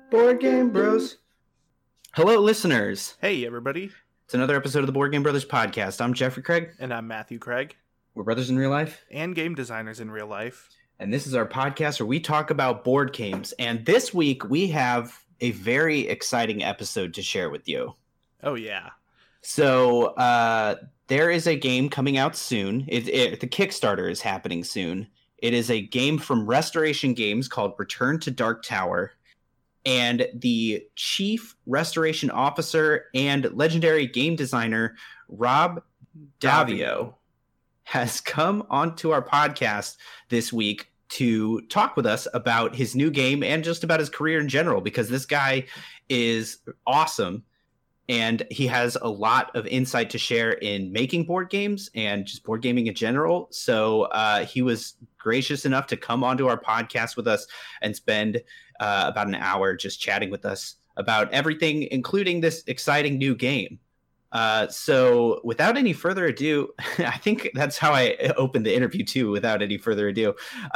Board Game Bros. Hello, listeners. Hey, everybody. It's another episode of the Board Game Brothers podcast. I'm Jeffrey Craig. And I'm Matthew Craig. We're brothers in real life. And game designers in real life. And this is our podcast where we talk about board games. And this week we have a very exciting episode to share with you. Oh, yeah. So there is a game coming out soon. The Kickstarter is happening soon. It is a game from Restoration Games called Return to Dark Tower. And the chief restoration officer and legendary game designer, Rob Daviau, has come onto our podcast this week to talk with us about his new game and just about his career in general, because this guy is awesome. And he has a lot of insight to share in making board games and just board gaming in general. So he was gracious enough to come onto our podcast with us and spend about an hour just chatting with us about everything, including this exciting new game. So without any further ado, I think that's how I opened the interview too, without any further ado.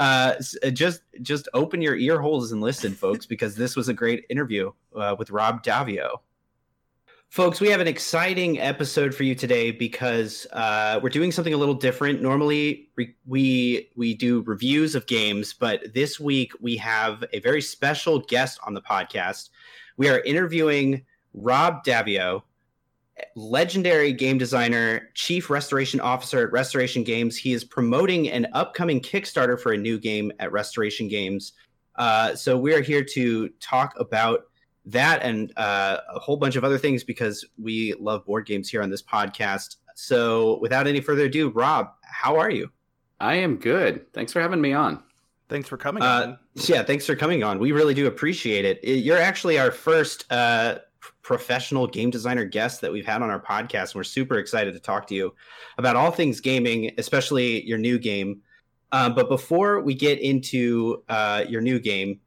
Just open your ear holes and listen, folks, because this was a great interview with Rob Daviau. Folks, we have an exciting episode for you today because we're doing something a little different. Normally, we do reviews of games, but this week we have a very special guest on the podcast. We are interviewing Rob Daviau, legendary game designer, chief restoration officer at Restoration Games. He is promoting an upcoming Kickstarter for a new game at Restoration Games. So we are here to talk about that and a whole bunch of other things because we love board games here on this podcast. So without any further ado, Rob, how are you? I am good. Thanks for having me on. Thanks for coming on. Yeah, thanks for coming on. We really do appreciate it. You're actually our first professional game designer guest that we've had on our podcast. And we're super excited to talk to you about all things gaming, especially your new game. But before we get into your new game,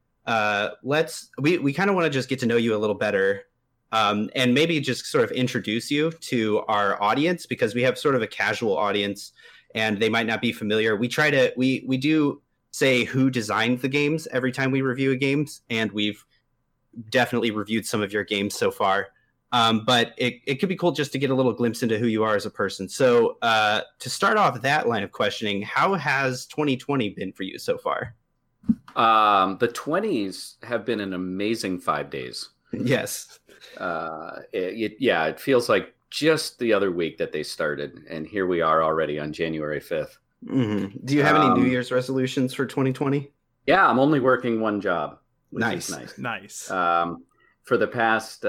we kind of want to just get to know you a little better, and maybe just sort of introduce you to our audience, because we have sort of a casual audience and they might not be familiar. We do say who designed the games every time we review a games, and we've definitely reviewed some of your games so far. But it could be cool just to get a little glimpse into who you are as a person. So to start off that line of questioning, how has 2020 been for you so far? The 20s have been an amazing 5 days. Yes. It feels like just the other week that they started, and here we are already on January 5th. Mm-hmm. Do you have any New Year's resolutions for 2020? Yeah, I'm only working one job. Nice. Nice. For the past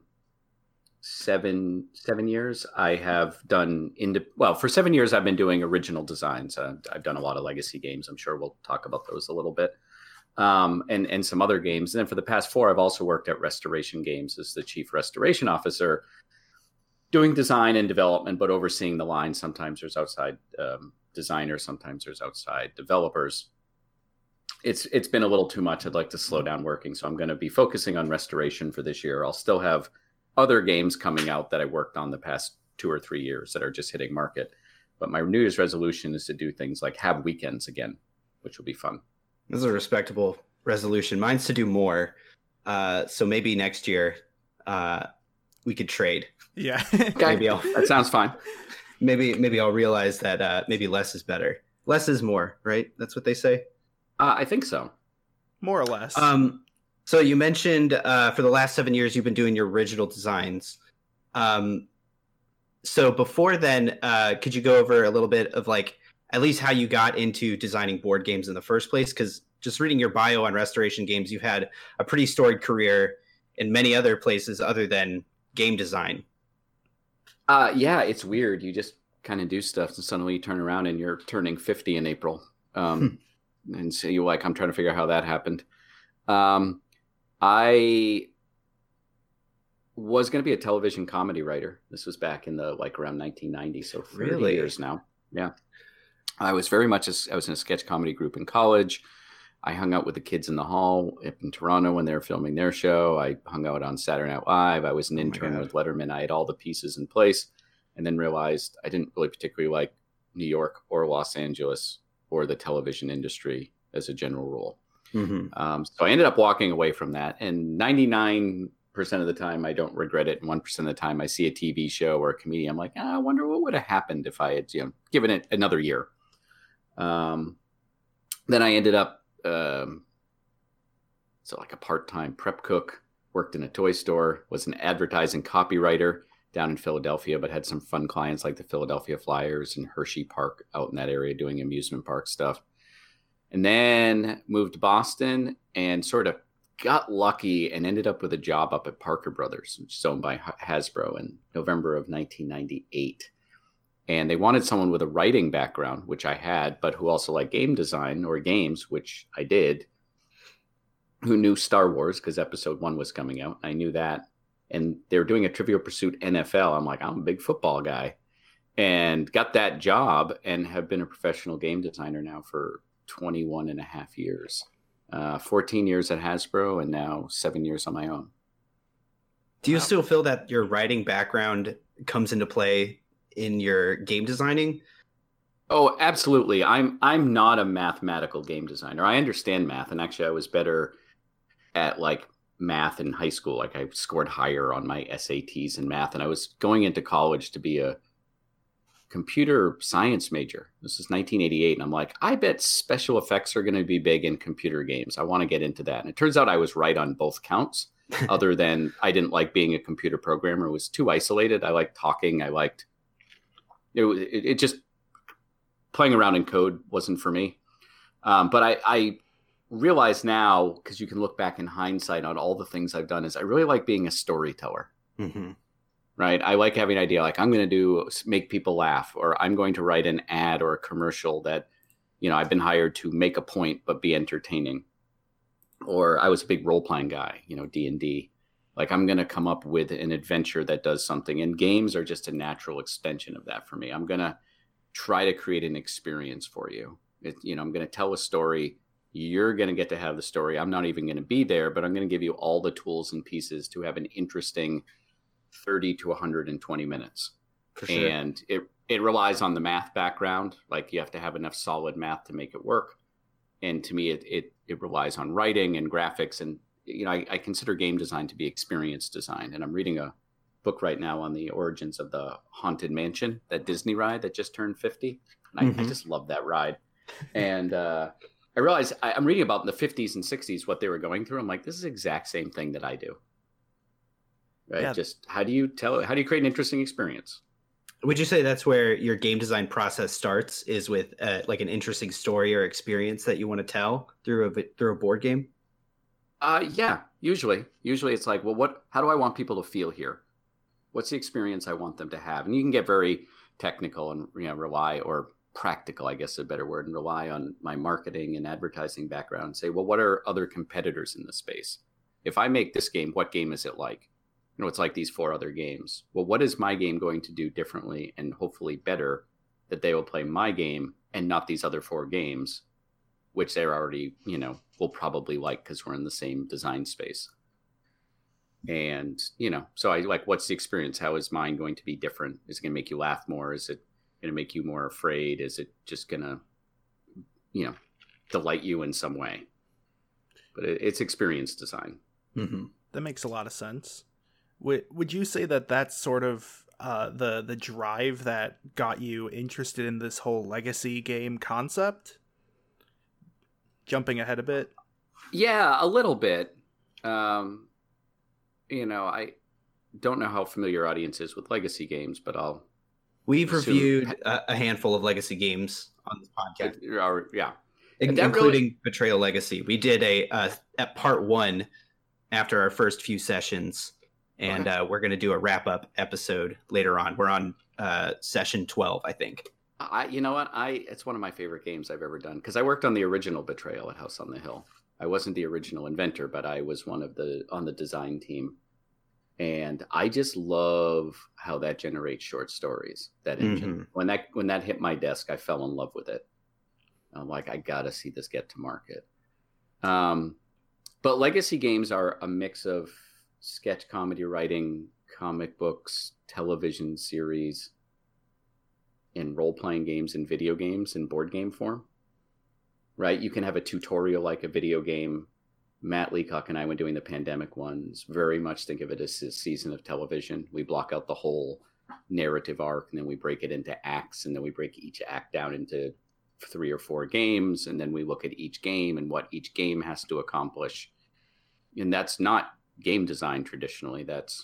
7 years, I have done for 7 years I've been doing original designs. I've done a lot of legacy games. I'm sure we'll talk about those a little bit, and some other games. And then for the past 4, I've also worked at Restoration Games as the chief restoration officer, doing design and development, but overseeing the line. Sometimes there's outside designers, sometimes there's outside developers. It's been a little too much. I'd like to slow down working, so I'm going to be focusing on restoration for this year. I'll still have other games coming out that I worked on the past 2 or 3 years that are just hitting market. But my New Year's resolution is to do things like have weekends again, which will be fun. This is a respectable resolution. Mine's to do more. So maybe next year we could trade. Yeah. Maybe that sounds fine. Maybe I'll realize that maybe less is better. Less is more, right? That's what they say. I think so. More or less. So you mentioned for the last 7 years you've been doing your original designs. So before then, could you go over a little bit of like at least how you got into designing board games in the first place? Because just reading your bio on Restoration Games, you've had a pretty storied career in many other places other than game design. Yeah, it's weird. You just kind of do stuff and suddenly you turn around and you're turning 50 in April. And so you're like, I'm trying to figure out how that happened. I was going to be a television comedy writer. This was back in around 1990, so 30 years now. Yeah. I was very much I was in a sketch comedy group in college. I hung out with the kids in the hall up in Toronto when they were filming their show. I hung out on Saturday Night Live. I was an intern with Letterman. I had all the pieces in place, and then realized I didn't really particularly like New York or Los Angeles or the television industry as a general rule. So I ended up walking away from that. And 99% of the time, I don't regret it. And 1% of the time, I see a TV show or a comedian, I'm like, I wonder what would have happened if I had given it another year. Then I ended up like a part-time prep cook, worked in a toy store, was an advertising copywriter down in Philadelphia, but had some fun clients like the Philadelphia Flyers and Hershey Park out in that area doing amusement park stuff. And then moved to Boston and sort of got lucky and ended up with a job up at Parker Brothers, which is owned by Hasbro, in November of 1998. And they wanted someone with a writing background, which I had, but who also liked game design or games, which I did, who knew Star Wars because episode 1 was coming out. I knew that. And they were doing a Trivial Pursuit NFL. I'm like, I'm a big football guy. And got that job and have been a professional game designer now for 21 and a half years. 14 years at Hasbro and now 7 years on my own. Do you still feel that your writing background comes into play in your game designing? Oh, absolutely. I'm not a mathematical game designer. I understand math, and actually I was better at like math in high school. Like I scored higher on my SATs in math, and I was going into college to be a computer science major. This is 1988, and I'm like, I bet special effects are going to be big in computer games. I want to get into that. And it turns out I was right on both counts. Other than I didn't like being a computer programmer. It was too isolated. I liked talking. I liked it just playing around in code wasn't for me. But I realize now, because you can look back in hindsight on all the things I've done, is I really like being a storyteller. Mm-hmm. Right? I like having an idea, like I'm going to make people laugh, or I'm going to write an ad or a commercial that, I've been hired to make a point but be entertaining. Or I was a big role-playing guy, D&D. Like I'm going to come up with an adventure that does something. And games are just a natural extension of that for me. I'm going to try to create an experience for you. I'm going to tell a story. You're going to get to have the story. I'm not even going to be there, but I'm going to give you all the tools and pieces to have an interesting 30 to 120 minutes. For sure. And it relies on the math background. Like you have to have enough solid math to make it work. And to me, it relies on writing and graphics. And, I consider game design to be experience design. And I'm reading a book right now on the origins of the Haunted Mansion, that Disney ride that just turned 50. And I just love that ride. And I realized I'm reading about in the 50s and 60s what they were going through. I'm like, this is the exact same thing that I do. Right? Yeah. Just how do you create an interesting experience? Would you say that's where your game design process starts, is with like an interesting story or experience that you want to tell through a board game? Yeah, usually it's like, well, how do I want people to feel here? What's the experience I want them to have? And you can get very technical and rely, or practical, I guess is a better word, and rely on my marketing and advertising background and say, well, what are other competitors in the space? If I make this game, what game is it like? It's like these 4 other games. Well, what is my game going to do differently and hopefully better that they will play my game and not these other 4 games, which they're already, will probably like because we're in the same design space. And, so I like, what's the experience? How is mine going to be different? Is it going to make you laugh more? Is it going to make you more afraid? Is it just going to, delight you in some way? But it's experience design. Mm-hmm. That makes a lot of sense. Would you say that that's sort of the drive that got you interested in this whole legacy game concept? Jumping ahead a bit. Yeah, a little bit. I don't know how familiar your audience is with legacy games, but We've reviewed a handful of legacy games on this podcast. Yeah. Including Betrayal Legacy. We did at part 1 after our first few sessions. And we're going to do a wrap-up episode later on. We're on session 12, I think. You know what? It's one of my favorite games I've ever done, because I worked on the original Betrayal at House on the Hill. I wasn't the original inventor, but I was on the design team. And I just love how that generates short stories, that engine. Mm-hmm. When that hit my desk, I fell in love with it. I'm like, I got to see this get to market. But legacy games are a mix of sketch comedy writing, comic books, television series, and role-playing games and video games in board game form. right? You can have a tutorial like a video game. Matt Leacock and I, when doing the pandemic ones, very much think of it as a season of television. We block out the whole narrative arc, and then we break it into acts, and then we break each act down into 3 or 4 games, and then we look at each game and what each game has to accomplish. And that's not game design traditionally. That's,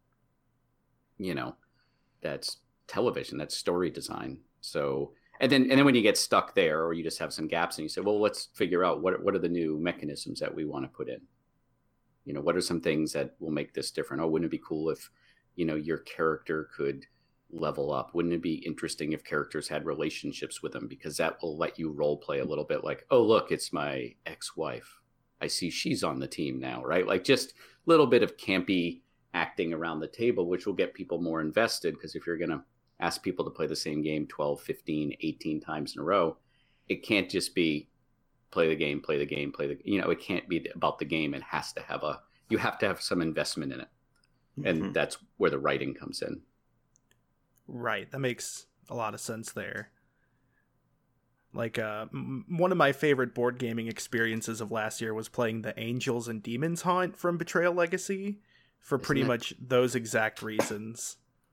that's television, that's story design. So and then when you get stuck there, or you just have some gaps, and you say, well, let's figure out what are the new mechanisms that we want to put in. What are some things that will make this different? Oh, wouldn't it be cool if your character could level up? Wouldn't it be interesting if characters had relationships with them? Because that will let you role play a little bit, like, oh, look, it's my ex-wife, I see she's on the team now, right? Like, just a little bit of campy acting around the table, which will get people more invested. Because if you're going to ask people to play the same game 12, 15, 18 times in a row, it can't just be play the game. It can't be about the game. It has to have you have to have some investment in it. And that's where the writing comes in. Right. That makes a lot of sense there. Like, one of my favorite board gaming experiences of last year was playing the Angels and Demons Haunt from Betrayal Legacy for pretty much those exact reasons.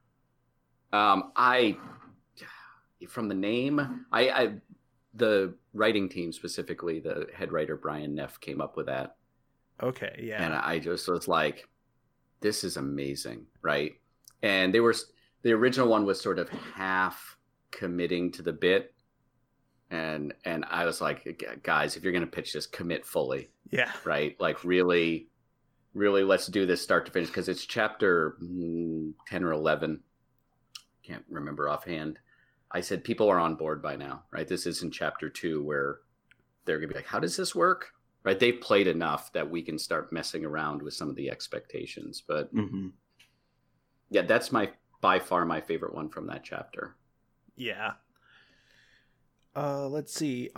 From the name, the writing team, specifically the head writer Brian Neff, came up with that. Okay, yeah. And I just was like, this is amazing, right? And the original one was sort of half committing to the bit, and I was like, guys, if you're going to pitch this, commit fully. Yeah. Right? Like, really, really, let's do this start to finish, because it's chapter 10 or 11. Can't remember offhand. I said people are on board by now, right? This isn't chapter 2 where they're going to be like, how does this work? Right? They've played enough that we can start messing around with some of the expectations. But yeah, that's by far my favorite one from that chapter. Yeah. Let's see.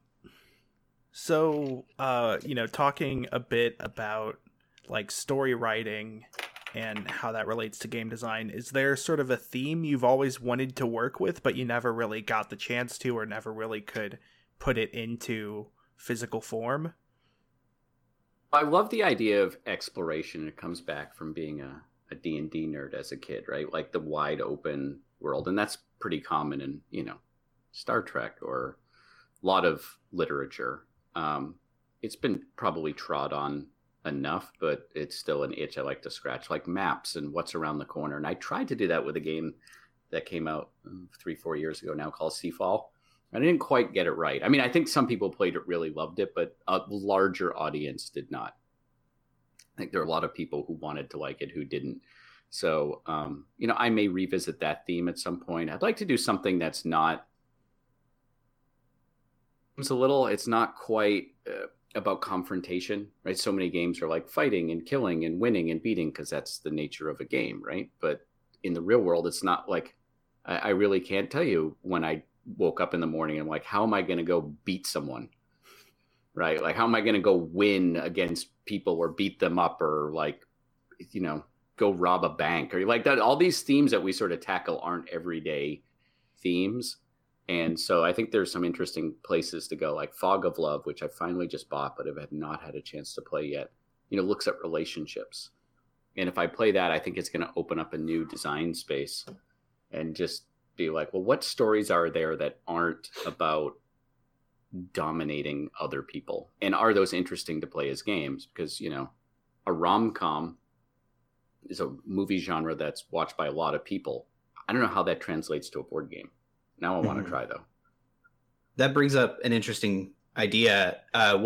So, talking a bit about like story writing and how that relates to game design, is there sort of a theme you've always wanted to work with, but you never really got the chance to, or never really could put it into physical form? I love the idea of exploration. It comes back from being a D&D nerd as a kid, right? Like the wide open world. And that's pretty common in, Star Trek or a lot of literature. It's been probably trod on enough, but it's still an itch I like to scratch, like maps and what's around the corner. And I tried to do that with a game that came out 3-4 years ago now called Seafall. I didn't quite get it right. I mean, I think some people played it, really loved it, but a larger audience did not. I think there are a lot of people who wanted to like it who didn't. So, I may revisit that theme at some point. I'd like to do something that's not, it's not quite about confrontation, right? So many games are like fighting and killing and winning and beating because that's the nature of a game, right? But in the real world, it's not like, I really can't tell you when I woke up in the morning and I'm like, how am I going to go beat someone, right? Like, how am I going to go win against people or beat them up or like, go rob a bank or like that? All these themes that we sort of tackle aren't everyday themes. And so I think there's some interesting places to go, like Fog of Love, which I finally just bought, but have not had a chance to play yet, looks at relationships. And if I play that, I think it's going to open up a new design space and just be like, well, what stories are there that aren't about dominating other people? And are those interesting to play as games? Because, a rom-com is a movie genre that's watched by a lot of people. I don't know how that translates to a board game. Now I want to try, though. That brings up an interesting idea.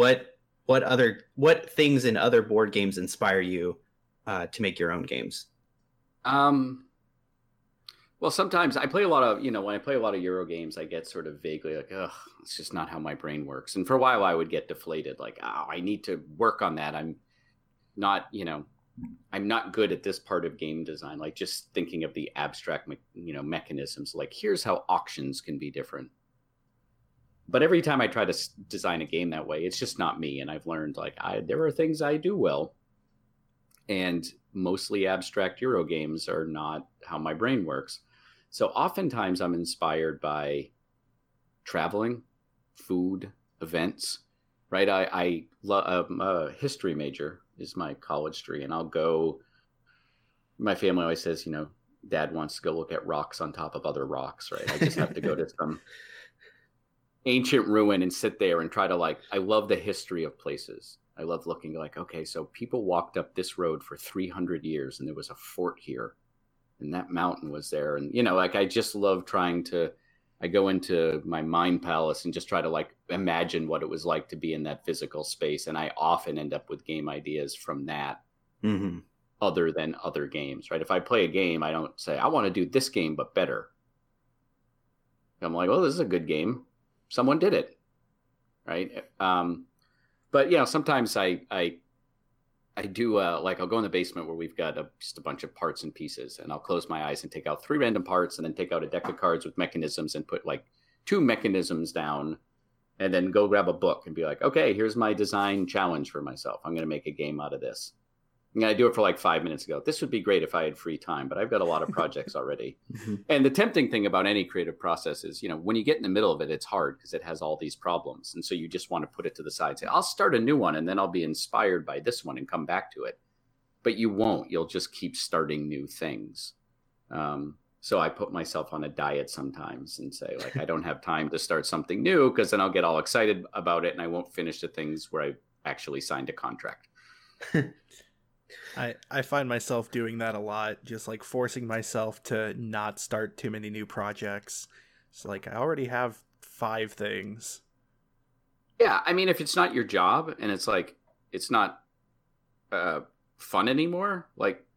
What things in other board games inspire you to make your own games? Well, sometimes I play a lot of, when I play a lot of Euro games, I get sort of vaguely like, ugh, it's just not how my brain works. And for a while I would get deflated, like, oh, I need to work on that. I'm not good at this part of game design. Like just thinking of the abstract, mechanisms, like here's how auctions can be different. But every time I try to design a game that way, it's just not me. And I've learned like there are things I do well. And mostly abstract Euro games are not how my brain works. So oftentimes I'm inspired by traveling, food, events, right? I'm a history major is my college degree, and I'll go. My family always says, Dad wants to go look at rocks on top of other rocks, right? I just have to go to some ancient ruin and sit there and try to I love the history of places. I love looking okay, so people walked up this road for 300 years and there was a fort here and that mountain was there. And, I just love I go into my mind palace and just try to imagine what it was like to be in that physical space. And I often end up with game ideas from that. Mm-hmm. Other than other games, right? If I play a game, I don't say, I want to do this game, but better. I'm like, well, this is a good game. Someone did it. Right. But sometimes I do, I'll go in the basement where we've got just a bunch of parts and pieces, and I'll close my eyes and take out 3 random parts and then take out a deck of cards with mechanisms and put 2 mechanisms down and then go grab a book and be like, okay, here's my design challenge for myself. I'm going to make a game out of this. And I do it for 5 minutes ago. This would be great if I had free time, but I've got a lot of projects already. And the tempting thing about any creative process is, when you get in the middle of it, it's hard because it has all these problems. And so you just want to put it to the side, say, I'll start a new one and then I'll be inspired by this one and come back to it. But you won't. You'll just keep starting new things. So I put myself on a diet sometimes and say, I don't have time to start something new because then I'll get all excited about it and I won't finish the things where I actually signed a contract. I find myself doing that a lot, just forcing myself to not start too many new projects. It's I already have 5 things. Yeah, I mean, if it's not your job and it's it's not fun anymore,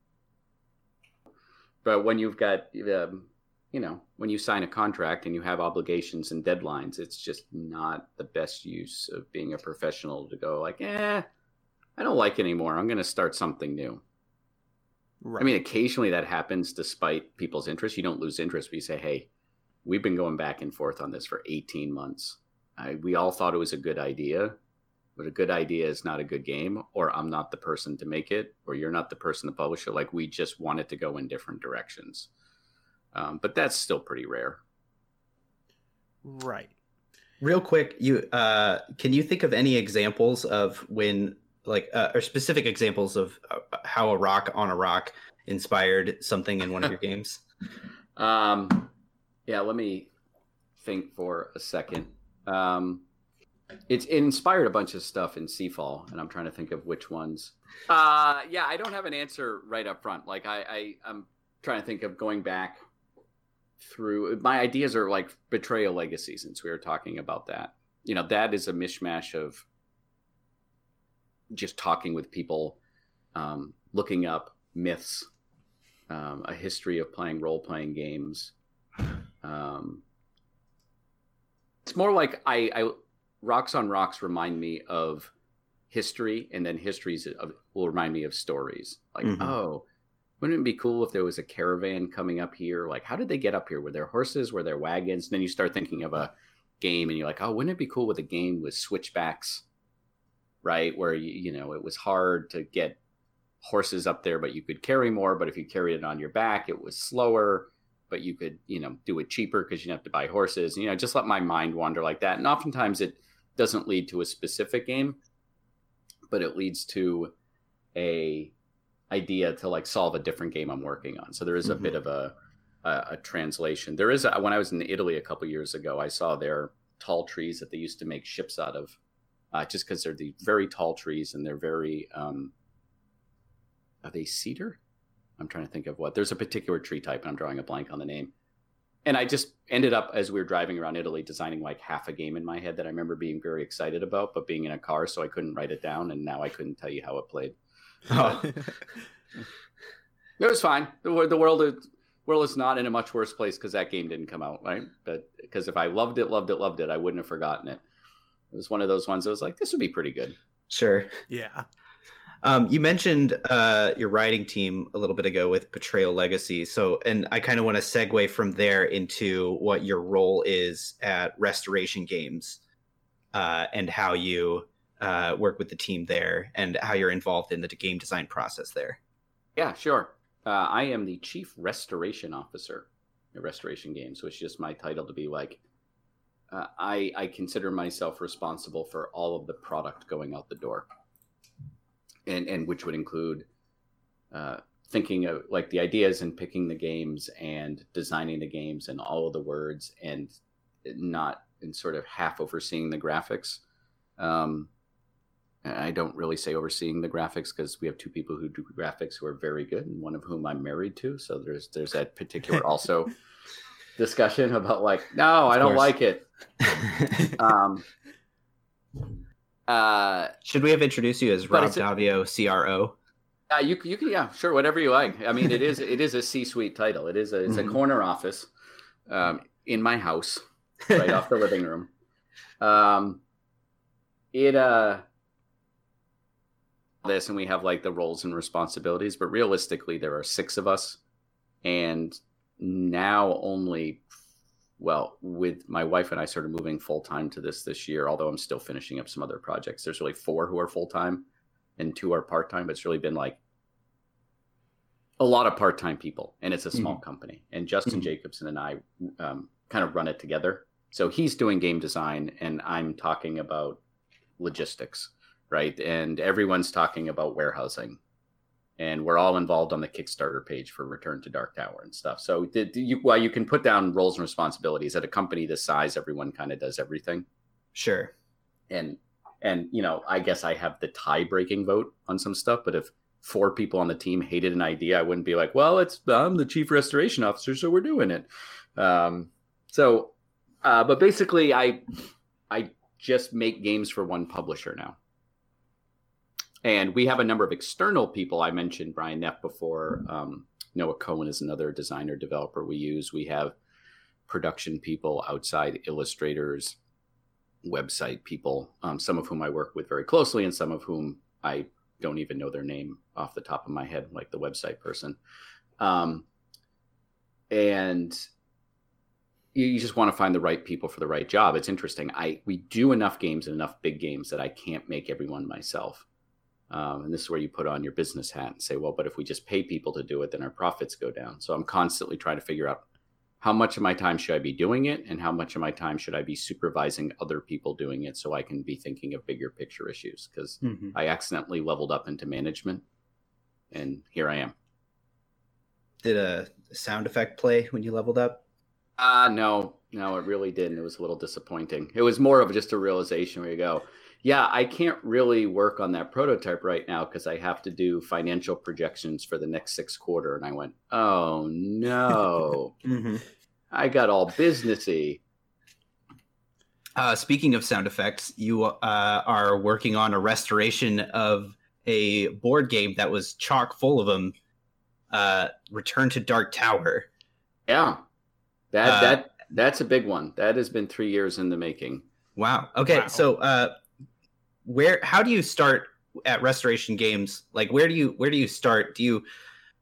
but when you've got, when you sign a contract and you have obligations and deadlines, it's just not the best use of being a professional to go I don't like it anymore. I'm going to start something new. Right. I mean, occasionally that happens despite people's interest. You don't lose interest, but you say, hey, we've been going back and forth on this for 18 months. We all thought it was a good idea, but a good idea is not a good game, or I'm not the person to make it, or you're not the person to publish it. We just want it to go in different directions. But that's still pretty rare. Right. Real quick, can you think of any examples of when or specific examples of how a rock on a rock inspired something in one of your games? Yeah, let me think for a second. It inspired a bunch of stuff in Seafall, and I'm trying to think of which ones. Yeah, I don't have an answer right up front. I'm trying to think of going back through. My ideas are Betrayal Legacy, since we were talking about that. That is a mishmash of just talking with people, looking up myths, a history of playing role-playing games. It's more I Rocks on Rocks remind me of history, and then histories will remind me of stories. Oh, wouldn't it be cool if there was a caravan coming up here? How did they get up here? Were there horses? Were there wagons? And then you start thinking of a game, and you're oh, wouldn't it be cool with a game with switchbacks? Right, where it was hard to get horses up there, but you could carry more. But if you carried it on your back, it was slower, but you could do it cheaper because you didn't have to buy horses. Just let my mind wander like that. And oftentimes it doesn't lead to a specific game, but it leads to a idea to solve a different game I'm working on. So there is a bit of a translation. There is when I was in Italy a couple years ago, I saw their tall trees that they used to make ships out of. Just because they're the very tall trees and they're very, are they cedar? I'm trying to think of what. There's a particular tree type, and I'm drawing a blank on the name. And I just ended up, as we were driving around Italy, designing half a game in my head that I remember being very excited about, but being in a car, so I couldn't write it down, and now I couldn't tell you how it played. Oh. It was fine. The world is not in a much worse place because that game didn't come out, right? But because if I loved it, I wouldn't have forgotten it. It was one of those ones that was this would be pretty good. Sure. Yeah. You mentioned your writing team a little bit ago with Betrayal Legacy. And I kind of want to segue from there into what your role is at Restoration Games, and how you work with the team there and how you're involved in the game design process there. Yeah, sure. I am the Chief Restoration Officer at Restoration Games, which is just my title to be I consider myself responsible for all of the product going out the door, and which would include thinking of like the ideas and picking the games and designing the games and all of the words, and not in sort of half overseeing the graphics. I don't really say overseeing the graphics because we have 2 people who do graphics who are very good, and one of whom I'm married to. So there's that particular also discussion about like, no, I don't like it. Should we have introduced you as Rob Davio, CRO? You can, yeah, sure, whatever you like. I mean, it is a C-suite title. It's a corner office in my house, right off the living room. This, and we have like the roles and responsibilities, but realistically there are 6 of us, and now only, well, with my wife and I sort of moving full-time to this year, although I'm still finishing up some other projects, there's really 4 who are full-time and 2 are part-time, but it's really been like a lot of part-time people, and it's a small company, and Justin Jacobson and I kind of run it together. So he's doing game design and I'm talking about logistics, right? And everyone's talking about warehousing, and we're all involved on the Kickstarter page for Return to Dark Tower and stuff. So while you can put down roles and responsibilities at a company this size, everyone kind of does everything. Sure. And I guess I have the tie-breaking vote on some stuff, but if 4 people on the team hated an idea, I wouldn't be like, well, I'm the chief restoration officer, so we're doing it. But basically I just make games for one publisher now. And we have a number of external people. I mentioned Brian Neff before. Noah Cohen is another designer developer we use. We have production people outside, illustrators, website people, some of whom I work with very closely and some of whom I don't even know their name off the top of my head, like the website person. And you just want to find the right people for the right job. It's interesting. We do enough games and enough big games that I can't make everyone myself. And this is where you put on your business hat and say, well, but if we just pay people to do it, then our profits go down. So I'm constantly trying to figure out how much of my time should I be doing it and how much of my time should I be supervising other people doing it so I can be thinking of bigger picture issues, because I accidentally leveled up into management and here I am. Did a sound effect play when you leveled up? No, it really didn't. It was a little disappointing. It was more of just a realization where you go, yeah, I can't really work on that prototype right now because I have to do financial projections for the next 6 quarters. And I went, oh, no. I got all businessy. Speaking of sound effects, you are working on a restoration of a board game that was chock full of them, Return to Dark Tower. Yeah, that's a big one. That has been 3 years in the making. Wow. Okay, wow. So how do you start at Restoration Games? Like, where do you start? Do you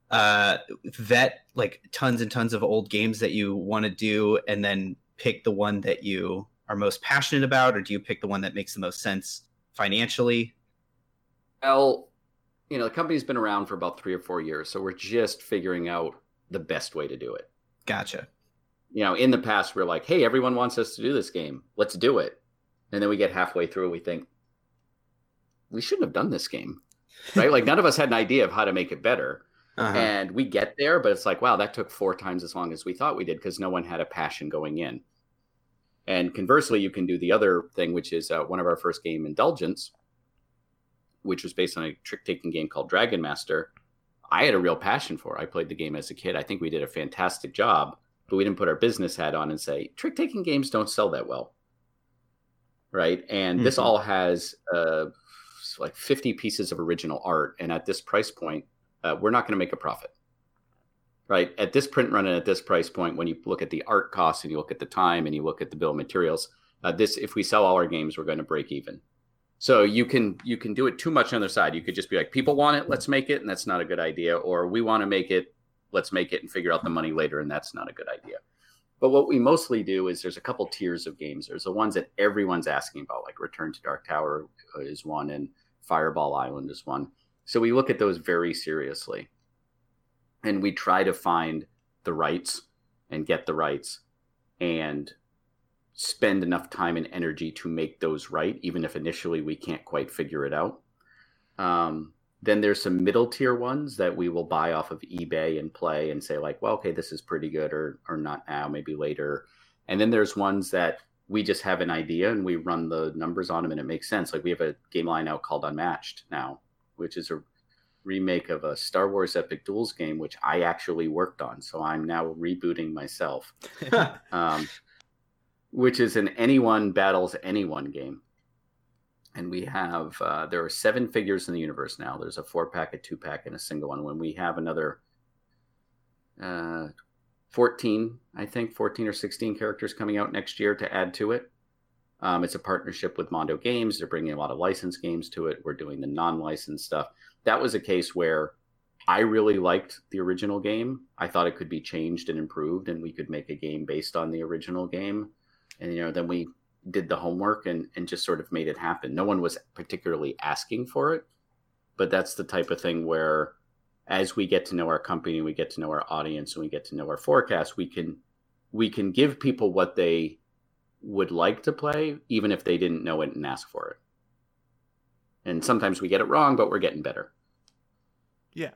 vet like tons and tons of old games that you want to do and then pick the one that you are most passionate about, or do you pick the one that makes the most sense financially? Well, the company's been around for about 3 or 4 years, so we're just figuring out the best way to do it. Gotcha. In the past, we're like, hey, everyone wants us to do this game. Let's do it. And then we get halfway through and we think, we shouldn't have done this game, right? Like none of us had an idea of how to make it better. And we get there, but it's like, wow, that took 4 times as long as we thought we did because no one had a passion going in. And conversely, you can do the other thing, which is one of our first game, Indulgence, which was based on a trick-taking game called Dragon Master. I had a real passion for it. I played the game as a kid. I think we did a fantastic job, but we didn't put our business hat on and say, trick-taking games don't sell that well, right? And this all has like 50 pieces of original art. And at this price point, we're not going to make a profit, right? At this print run and at this price point, when you look at the art costs and you look at the time and you look at the bill of materials, if we sell all our games, we're going to break even. So you can do it too much on the other side. You could just be like, people want it, let's make it. And that's not a good idea. Or we want to make it, let's make it and figure out the money later. And that's not a good idea. But what we mostly do is there's a couple tiers of games. There's the ones that everyone's asking about, like Return to Dark Tower is one and Fireball Island is one. So we look at those very seriously. And we try to find the rights and get the rights and spend enough time and energy to make those right, even if initially we can't quite figure it out. Then there's some middle tier ones that we will buy off of eBay and play and say like, well, okay, this is pretty good, or not now, maybe later. And then there's ones that we just have an idea and we run the numbers on them and it makes sense. Like we have a game line out called Unmatched now, which is a remake of a Star Wars Epic Duels game, which I actually worked on. So I'm now rebooting myself, which is an anyone battles anyone game. And we have, there are 7 figures in the universe now. There's a 4-pack, a 2-pack, and a single one. When we have another 14 or 16 characters coming out next year to add to it. It's a partnership with Mondo Games. They're bringing a lot of licensed games to it. We're doing the non-licensed stuff. That was a case where I really liked the original game. I thought it could be changed and improved, and we could make a game based on the original game. And, then we did the homework and just sort of made it happen. No one was particularly asking for it, but that's the type of thing where as we get to know our company, we get to know our audience, and we get to know our forecast, we can give people what they would like to play, even if they didn't know it and ask for it. And sometimes we get it wrong, but we're getting better. Yeah.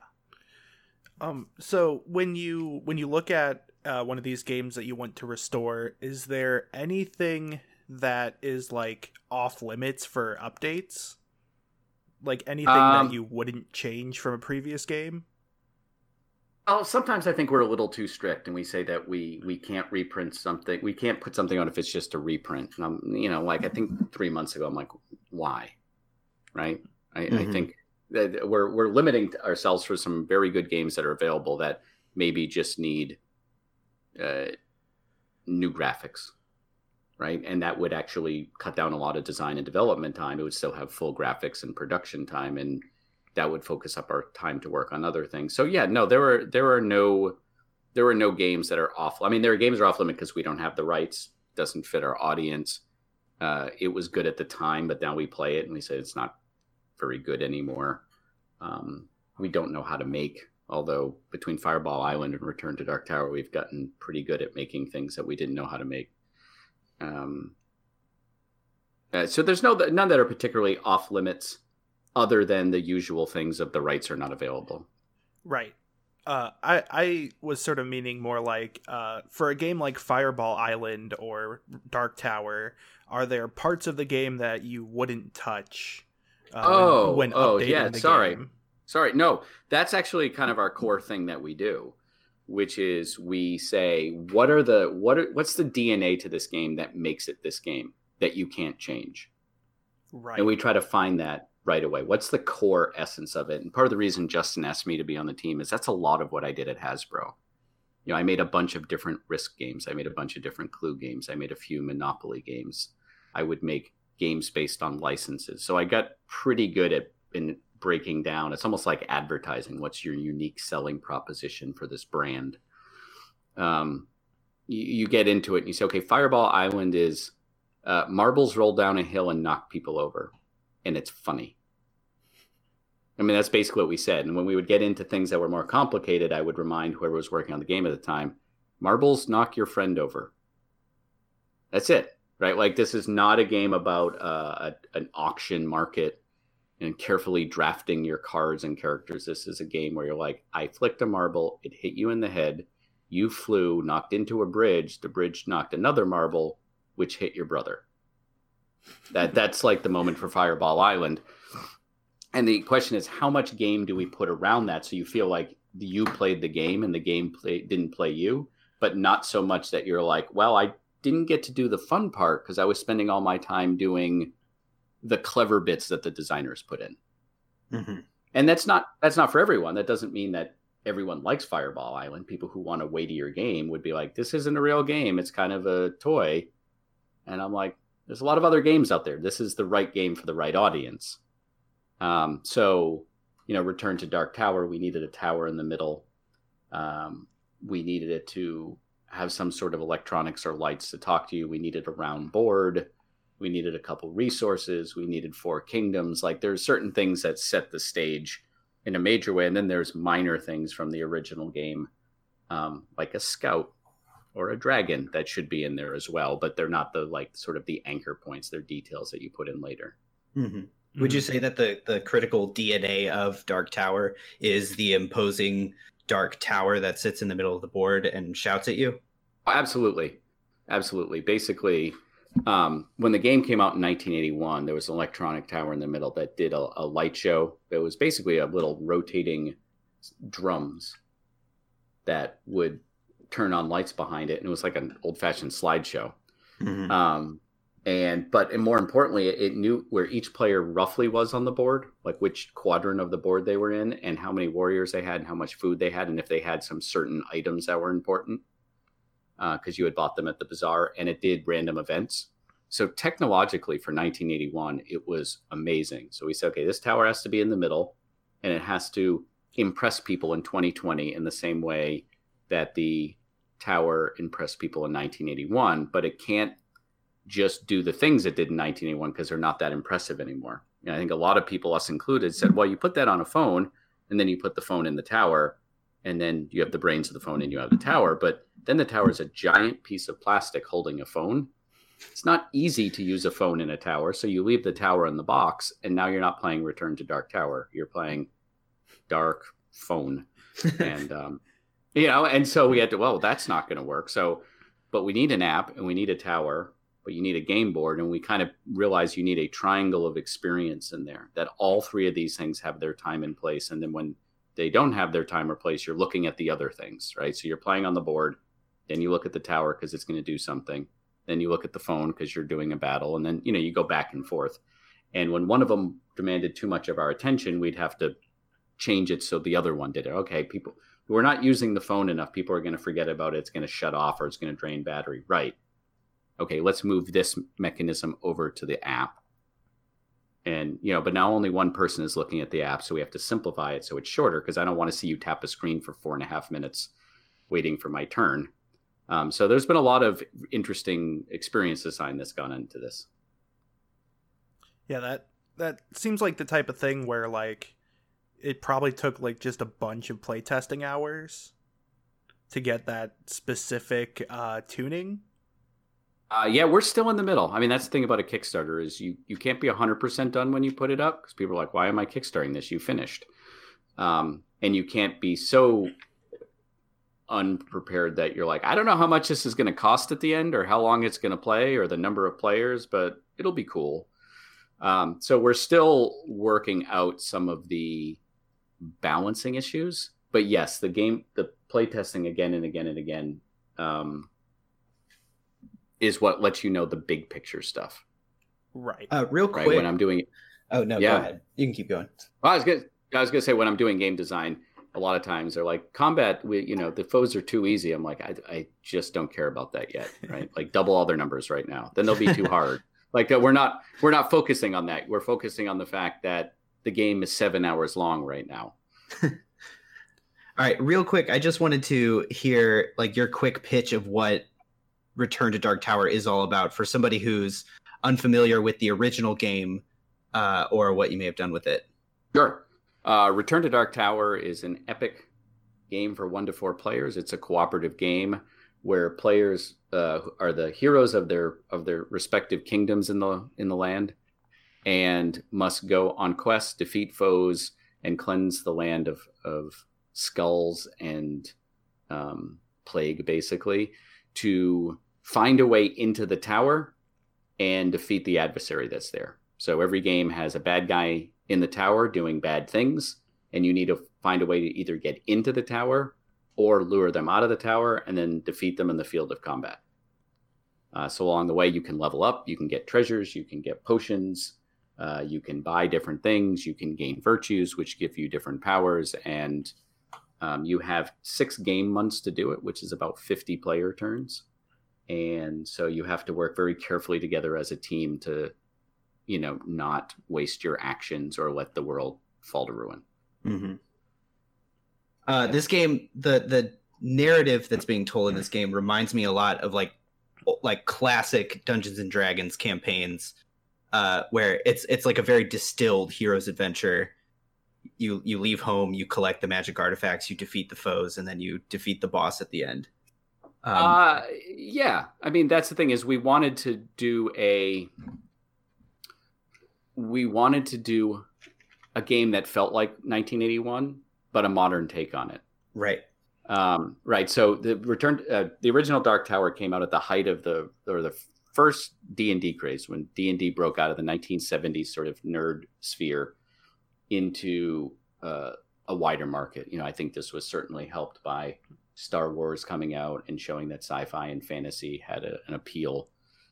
So when you look at one of these games that you want to restore, is there anything that is like off limits for updates? Like anything that you wouldn't change from a previous game? Oh, sometimes I think we're a little too strict, and we say that we can't reprint something. We can't put something on if it's just a reprint. And I'm, like I think 3 months ago, I'm like, why? Right? I think that we're limiting ourselves for some very good games that are available that maybe just need new graphics. Right. And that would actually cut down a lot of design and development time. It would still have full graphics and production time, and that would focus up our time to work on other things. So yeah, no, there are no games that are off. I mean, there are games that are off limit because we don't have the rights, doesn't fit our audience. It was good at the time, but now we play it and we say it's not very good anymore. We don't know how to make, although between Fireball Island and Return to Dark Tower, we've gotten pretty good at making things that we didn't know how to make. So there's none that are particularly off limits other than the usual things of the rights are not available. Right. I was sort of meaning more like for a game like Fireball Island or Dark Tower, are there parts of the game that you wouldn't touch when updating the game? Sorry. No, that's actually kind of our core thing that we do, which is we say, what's the DNA to this game that makes it this game that you can't change? Right. And we try to find that right away. What's the core essence of it? And part of the reason Justin asked me to be on the team is that's a lot of what I did at Hasbro. I made a bunch of different Risk games. I made a bunch of different Clue games. I made a few Monopoly games. I would make games based on licenses. So I got pretty good at breaking down. It's almost like advertising. What's your unique selling proposition for this brand? You get into it and you say, okay, Fireball Island is marbles roll down a hill and knock people over. And it's funny. I mean, that's basically what we said. And when we would get into things that were more complicated, I would remind whoever was working on the game at the time, marbles knock your friend over. That's it, right? Like, this is not a game about an auction market and carefully drafting your cards and characters. This is a game where you're like, I flicked a marble, it hit you in the head, you flew, knocked into a bridge, the bridge knocked another marble, which hit your brother. That's like the moment for Fireball Island. And the question is, how much game do we put around that so you feel like you played the game and the game didn't play you, but not so much that you're like, well, I didn't get to do the fun part because I was spending all my time doing the clever bits that the designers put in. Mm-hmm. And that's not for everyone. That doesn't mean that everyone likes Fireball Island. People who want a weightier game would be like, this isn't a real game. It's kind of a toy. And I'm like, there's a lot of other games out there. This is the right game for the right audience. So, Return to Dark Tower, we needed a tower in the middle. We needed it to have some sort of electronics or lights to talk to you. We needed a round board. We needed a couple resources. We needed 4 kingdoms. Like, there's certain things that set the stage in a major way. And then there's minor things from the original game, like a scout or a dragon that should be in there as well, but they're not the like sort of the anchor points. They're details that you put in later. Would you say that the critical DNA of Dark Tower is the imposing dark tower that sits in the middle of the board and shouts at you? Absolutely. Basically, when the game came out in 1981, there was an electronic tower in the middle that did a light show. It was basically a little rotating drums that would turn on lights behind it, and it was like an old-fashioned slideshow. But more importantly, it knew where each player roughly was on the board, like which quadrant of the board they were in, and how many warriors they had, and how much food they had, and if they had some certain items that were important, because you had bought them at the bazaar, and it did random events. So technologically, for 1981, it was amazing. So we said, okay, this tower has to be in the middle, and it has to impress people in 2020 in the same way that the tower impressed people in 1981, but it can't just do the things it did in 1981 because they're not that impressive anymore. And I think a lot of people, us included, said, well, you put that on a phone and then you put the phone in the tower and then you have the brains of the phone and you have the tower. But then the tower is a giant piece of plastic holding a phone. It's not easy to use a phone in a tower. So you leave the tower in the box and now you're not playing Return to Dark Tower. You're playing Dark Phone. And, and so we had to, well, that's not going to work. So, but we need an app and we need a tower, but you need a game board. And we kind of realize you need a triangle of experience in there, that all three of these things have their time and place. And then when they don't have their time or place, you're looking at the other things, right? So you're playing on the board, then you look at the tower because it's going to do something. Then you look at the phone because you're doing a battle. And then, you go back and forth. And when one of them demanded too much of our attention, we'd have to change it so the other one did it. Okay, people, we're not using the phone enough. People are going to forget about it. It's going to shut off or it's going to drain battery. Right. Okay, let's move this mechanism over to the app. And, but now only one person is looking at the app. So we have to simplify it so it's shorter because I don't want to see you tap a screen for 4.5 minutes waiting for my turn. So there's been a lot of interesting experience design that's gone into this. Yeah, that seems like the type of thing where like it probably took like just a bunch of playtesting hours to get that specific tuning. Yeah, we're still in the middle. I mean, that's the thing about a Kickstarter is you can't be 100% done when you put it up because people are like, why am I Kickstarting this? You finished. And you can't be so unprepared that you're like, I don't know how much this is going to cost at the end or how long it's going to play or the number of players, but it'll be cool. So we're still working out some of the balancing issues. But yes, the playtesting again and again and again is what lets you know the big picture stuff. Right. Real quick. Right, when I'm doing... Oh, no, yeah. Go ahead. You can keep going. Well, I was going to say when I'm doing game design, a lot of times they're like, combat, the foes are too easy. I'm like, I just don't care about that yet, right? Like double all their numbers right now. Then they'll be too hard. Like we're not focusing on that. We're focusing on the fact that the game is 7 hours long right now. All right, real quick, I just wanted to hear like your quick pitch of what Return to Dark Tower is all about for somebody who's unfamiliar with the original game or what you may have done with it. Sure. Return to Dark Tower is an epic game for 1 to 4 players. It's a cooperative game where players are the heroes of their respective kingdoms in the land and must go on quests, defeat foes, and cleanse the land of skulls and plague, basically, to find a way into the tower and defeat the adversary that's there. So every game has a bad guy in the tower doing bad things, and you need to find a way to either get into the tower or lure them out of the tower and then defeat them in the field of combat. So along the way, you can level up, you can get treasures, you can get potions, you can buy different things, you can gain virtues, which give you different powers, and you have 6 game months to do it, which is about 50 player turns. And so you have to work very carefully together as a team to, not waste your actions or let the world fall to ruin. Mm-hmm. This game, the narrative that's being told in this game reminds me a lot of like classic Dungeons and Dragons campaigns, where it's like a very distilled hero's adventure. You leave home, you collect the magic artifacts, you defeat the foes, and then you defeat the boss at the end. Yeah. I mean, that's the thing is we wanted to do a game that felt like 1981, but a modern take on it. Right. Right. So the original Dark Tower came out at the height of the first D&D craze, when D&D broke out of the 1970s sort of nerd sphere into a wider market. You know, I think this was certainly helped by Star Wars coming out and showing that sci-fi and fantasy had an appeal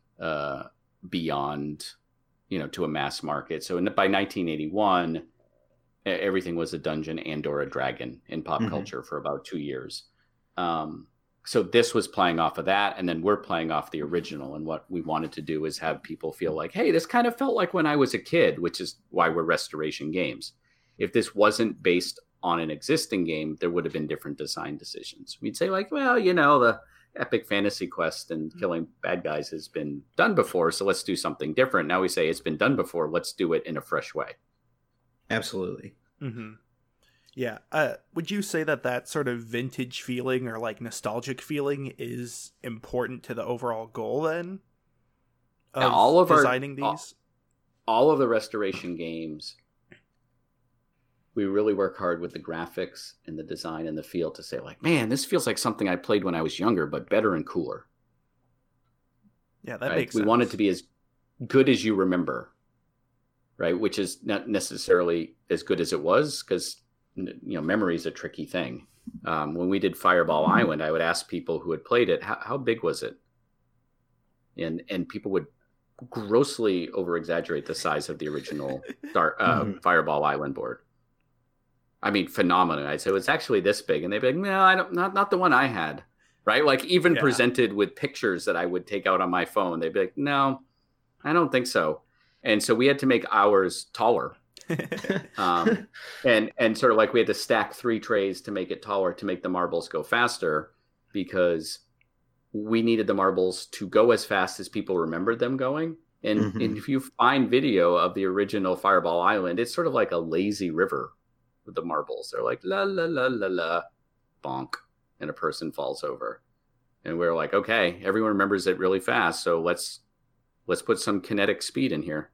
beyond, you know, to a mass market. So by 1981, everything was a dungeon and or a dragon in pop culture for about 2 years. So this was playing off of that, and then we're playing off the original. And what we wanted to do is have people feel like, hey, this kind of felt like when I was a kid, which is why we're Restoration Games. If this wasn't based on an existing game, there would have been different design decisions. We'd say like, well, you know, the epic fantasy quest and killing bad guys has been done before, so let's do something different. Now we say it's been done before, let's do it in a fresh way. Absolutely. Mm-hmm. Yeah. Would you say that sort of vintage feeling or like nostalgic feeling is important to the overall goal then? Of now, all of designing these? All of the Restoration games, we really work hard with the graphics and the design and the feel to say like, man, this feels like something I played when I was younger, but better and cooler. Yeah, that makes sense. We want it to be as good as you remember, right? Which is not necessarily as good as it was, because, you know, memory is a tricky thing. When we did Fireball Island, I would ask people who had played it, how big was it? And people would grossly over-exaggerate the size of the original Fireball Island board. I mean, phenomenal. I'd say, it's actually this big. And they'd be like, no, not the one I had. Right? Like, even presented with pictures that I would take out on my phone, they'd be like, no, I don't think so. And so we had to make ours taller. And sort of like we had to stack 3 trays to make it taller, to make the marbles go faster, because we needed the marbles to go as fast as people remembered them going. And if you find video of the original Fireball Island, it's sort of like a lazy river with the marbles. They're like, la, la, la, la, la, bonk, and a person falls over. And we're like, okay, everyone remembers it really fast, so let's put some kinetic speed in here.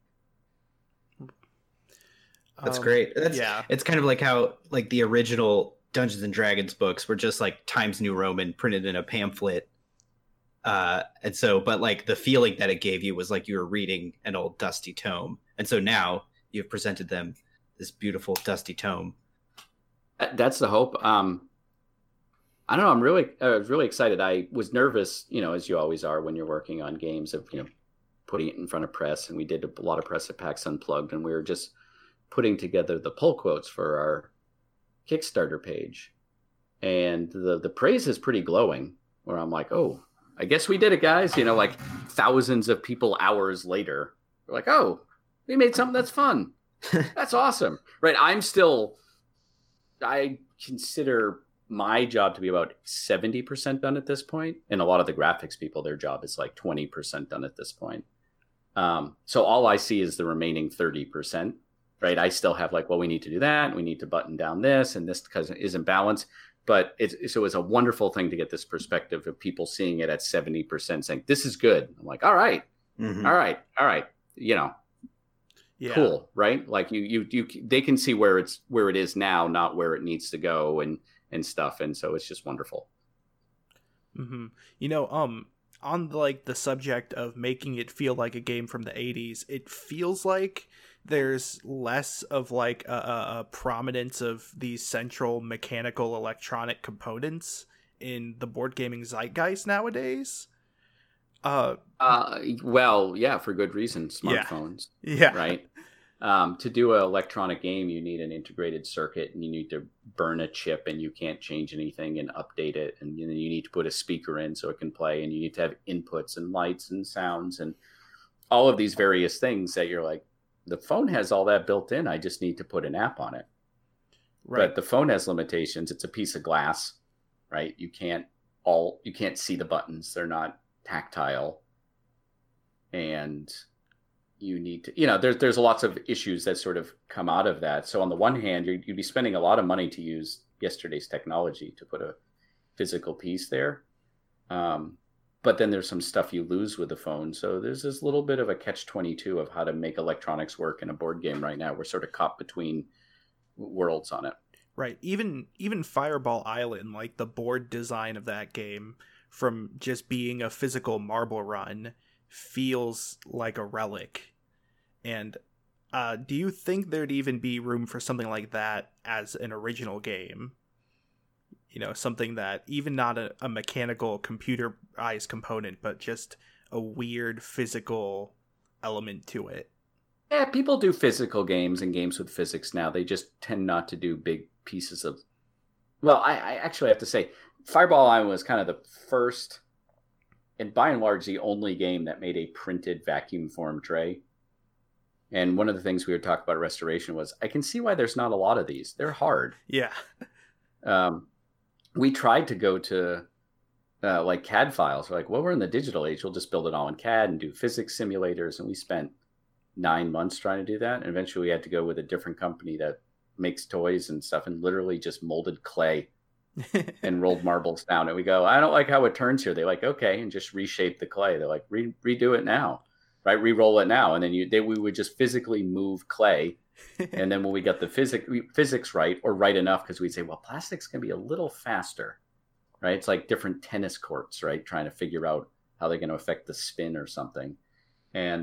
That's great. It's kind of like how like the original Dungeons and Dragons books were just like Times New Roman printed in a pamphlet. And so, but like the feeling that it gave you was like you were reading an old dusty tome. And so now you've presented them this beautiful dusty tome. That's the hope. I don't know. I was really excited. I was nervous, you know, as you always are when you're working on games, of, you know, putting it in front of press. And we did a lot of press at PAX Unplugged, and we were just putting together the pull quotes for our Kickstarter page. And the praise is pretty glowing, where I'm like, oh, I guess we did it, guys. You know, like thousands of people hours later, we're like, oh, we made something that's fun. That's awesome. Right. I consider my job to be about 70% done at this point. And a lot of the graphics people, their job is like 20% done at this point. So all I see is the remaining 30%, right? I still have like, well, we need to do that. We need to button down this, and this because it isn't balanced. But it's a wonderful thing to get this perspective of people seeing it at 70% saying, this is good. I'm like, all right, all right. You know, cool, right? Like they can see where it is now, not where it needs to go and stuff. And so it's just wonderful. Mm-hmm. You know, on like the subject of making it feel like a game from the 80s, it feels like there's less of like a prominence of these central mechanical electronic components in the board gaming zeitgeist nowadays. Well, yeah, for good reason. Smartphones. Yeah. Right. To do an electronic game, you need an integrated circuit, and you need to burn a chip, and you can't change anything and update it. And you need to put a speaker in so it can play, and you need to have inputs and lights and sounds and all of these various things that you're like, the phone has all that built in. I just need to put an app on it. Right. But the phone has limitations. It's a piece of glass, right? You can't see the buttons. They're not tactile. And you need to, you know, there's lots of issues that sort of come out of that. So on the one hand, you'd be spending a lot of money to use yesterday's technology to put a physical piece there. But then there's some stuff you lose with the phone. So there's this little bit of a catch-22 of how to make electronics work in a board game right now. We're sort of caught between worlds on it. Right. Even Fireball Island, like the board design of that game, from just being a physical marble run, feels like a relic. And do you think there'd even be room for something like that as an original game? Something that even not a mechanical computerized component, but just a weird physical element to it. Yeah, people do physical games and games with physics now. They just tend not to do big pieces of... Well, I actually have to say, Fireball Island was kind of the first, and by and large, the only game that made a printed vacuum form tray. And one of the things we would talk about at Restoration was, I can see why there's not a lot of these. They're hard. Yeah. We tried to go to like CAD files. We're like, well, we're in the digital age. We'll just build it all in CAD and do physics simulators. And we spent 9 months trying to do that. And eventually we had to go with a different company that makes toys and stuff and literally just molded clay and rolled marbles down. And we go, I don't like how it turns here. They're like, okay, and just reshape the clay. They're like, redo it now, right? Re-roll it now. And then we would just physically move clay. And then when we got the physics right, or right enough, because we'd say, well, plastics can be a little faster, right? It's like different tennis courts, right? Trying to figure out how they're going to affect the spin or something. And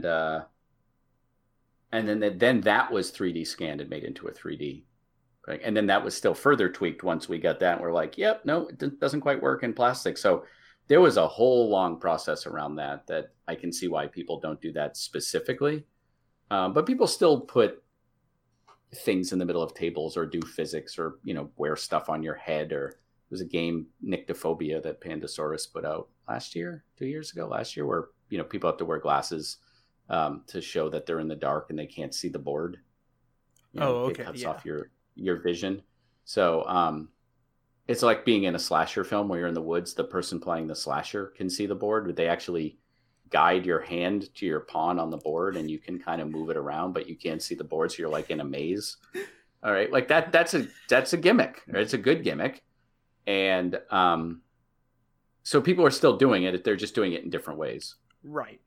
then that was 3D scanned and made into a 3D. Right? And then that was still further tweaked once we got that. And we're like, yep, no, it doesn't quite work in plastic. So there was a whole long process around that I can see why people don't do that specifically. But people still put things in the middle of tables or do physics or, wear stuff on your head. Or there was a game, Nyctophobia, that Pandasaurus put out last year, where, people have to wear glasses to show that they're in the dark and they can't see the board. Okay. It cuts off your vision. So it's like being in a slasher film where you're in the woods. The person playing the slasher can see the board, but they actually guide your hand to your pawn on the board and you can kind of move it around, but you can't see the board. So you're like in a maze. All right. Like that's a gimmick. Right? It's a good gimmick. And so people are still doing it. They're just doing it in different ways. Right.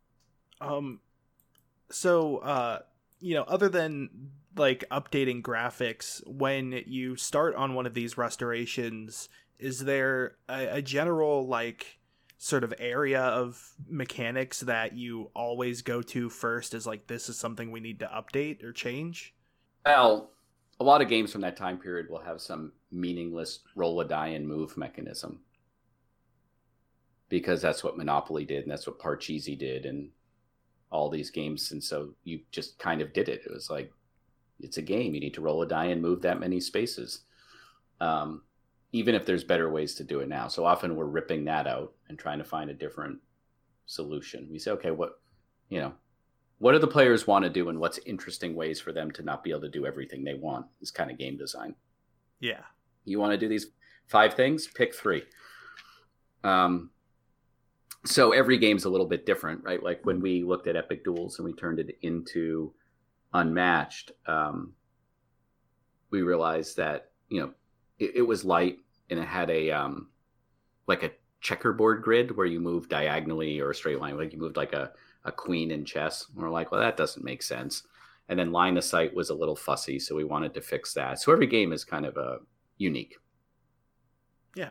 So, other than like updating graphics, when you start on one of these restorations, is there a general like sort of area of mechanics that you always go to first as like, this is something we need to update or change? Well, a lot of games from that time period will have some meaningless roll a die and move mechanism, because that's what Monopoly did and that's what Parcheesi did and all these games. And so you just kind of did it. It was like, it's a game. You need to roll a die and move that many spaces. Even if there's better ways to do it now. So often we're ripping that out and trying to find a different solution. We say, okay, what do the players want to do and what's interesting ways for them to not be able to do everything they want? Is kind of game design. Yeah. You want to do these 5 things? Pick 3. So every game's a little bit different, right? Like when we looked at Epic Duels and we turned it into Unmatched, we realized that, it was light and it had a like a checkerboard grid where you move diagonally or a straight line, like you moved like a queen in chess. And we're like, well, that doesn't make sense. And then line of sight was a little fussy, so we wanted to fix that. So every game is kind of unique. Yeah.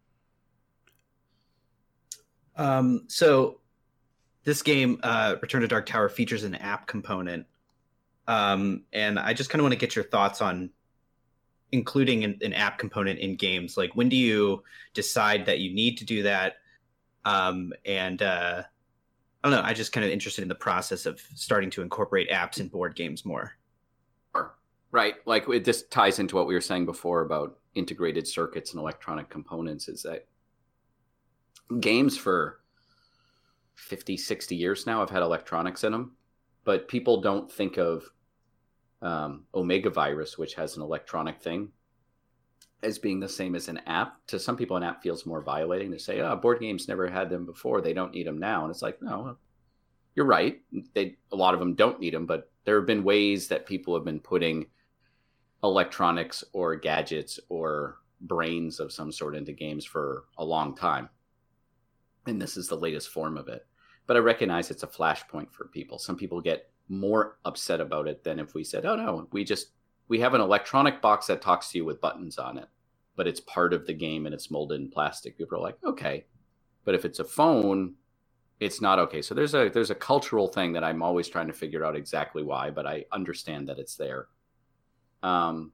So this game, Return to Dark Tower, features an app component. And I just kind of want to get your thoughts on including an app component in games. Like, when do you decide that you need to do that? I don't know. I'm just kind of interested in the process of starting to incorporate apps in board games more. Right. Like, this ties into what we were saying before about integrated circuits and electronic components, is that games for 50, 60 years now have had electronics in them, but people don't think of Omega Virus, which has an electronic thing, as being the same as an app. To some people, an app feels more violating. They say, board games never had them before, they don't need them now. And it's like, no, you're right. A lot of them don't need them, but there have been ways that people have been putting electronics or gadgets or brains of some sort into games for a long time. and this is the latest form of it. But I recognize it's a flashpoint for people. Some people get more upset about it than if we said, oh no, we have an electronic box that talks to you with buttons on it, but it's part of the game and it's molded in plastic. People are like, okay. But if it's a phone, it's not okay. So there's a cultural thing that I'm always trying to figure out exactly why, but I understand that it's there. Some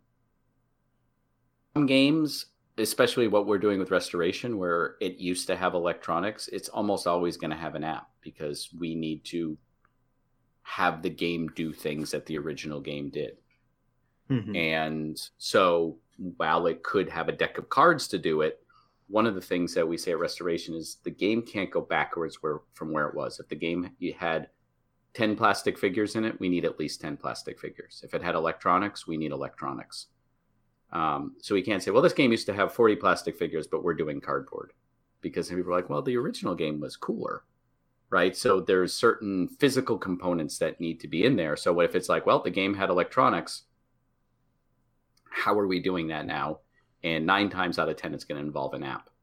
games, especially what we're doing with Restoration, where it used to have electronics, it's almost always going to have an app because we need to have the game do things that the original game did. Mm-hmm. And so while it could have a deck of cards to do it, one of the things that we say at Restoration is the game can't go backwards from where it was. If the game had 10 plastic figures in it, we need at least 10 plastic figures. If it had electronics, we need electronics. So we can't say, well, this game used to have 40 plastic figures, but we're doing cardboard. Because people are like, well, the original game was cooler, right? So there's certain physical components that need to be in there. So what if it's like, well, the game had electronics, how are we doing that now? And 9 times out of 10, it's going to involve an app.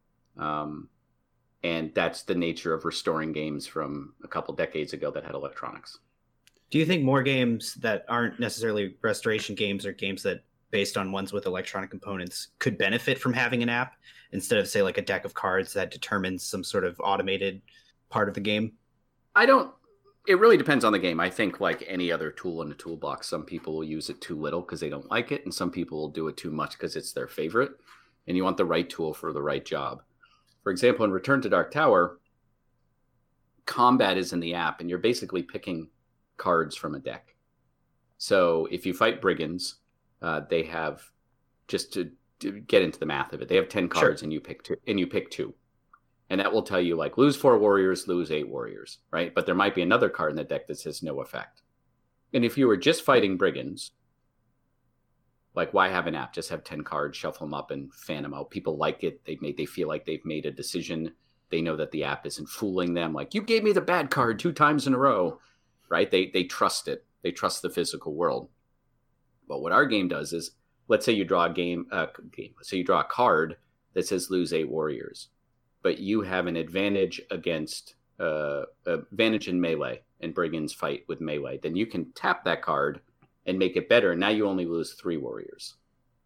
And that's the nature of restoring games from a couple decades ago that had electronics. Do you think more games that aren't necessarily Restoration games or games that based on ones with electronic components could benefit from having an app instead of, say, like a deck of cards that determines some sort of automated part of the game? It really depends on the game. I think like any other tool in a toolbox, some people will use it too little because they don't like it, and some people will do it too much because it's their favorite, and you want the right tool for the right job. For example, in Return to Dark Tower, combat is in the app, and you're basically picking cards from a deck. So if you fight brigands, they have, just to get into the math of it, they have 10 cards. Sure. and you pick two. And that will tell you, like, lose 4 warriors, lose 8 warriors, right? But there might be another card in the deck that says no effect. And if you were just fighting brigands, like, why have an app? Just have 10 cards, shuffle them up, and fan them out. People like it. They feel like they've made a decision. They know that the app isn't fooling them. Like, you gave me the bad card 2 times in a row, right? They trust it. They trust the physical world. But what our game does is, let's say you draw so you draw a card that says lose 8 warriors. But you have an advantage against advantage in melee, and brigands fight with melee. Then you can tap that card and make it better. Now you only lose 3 warriors.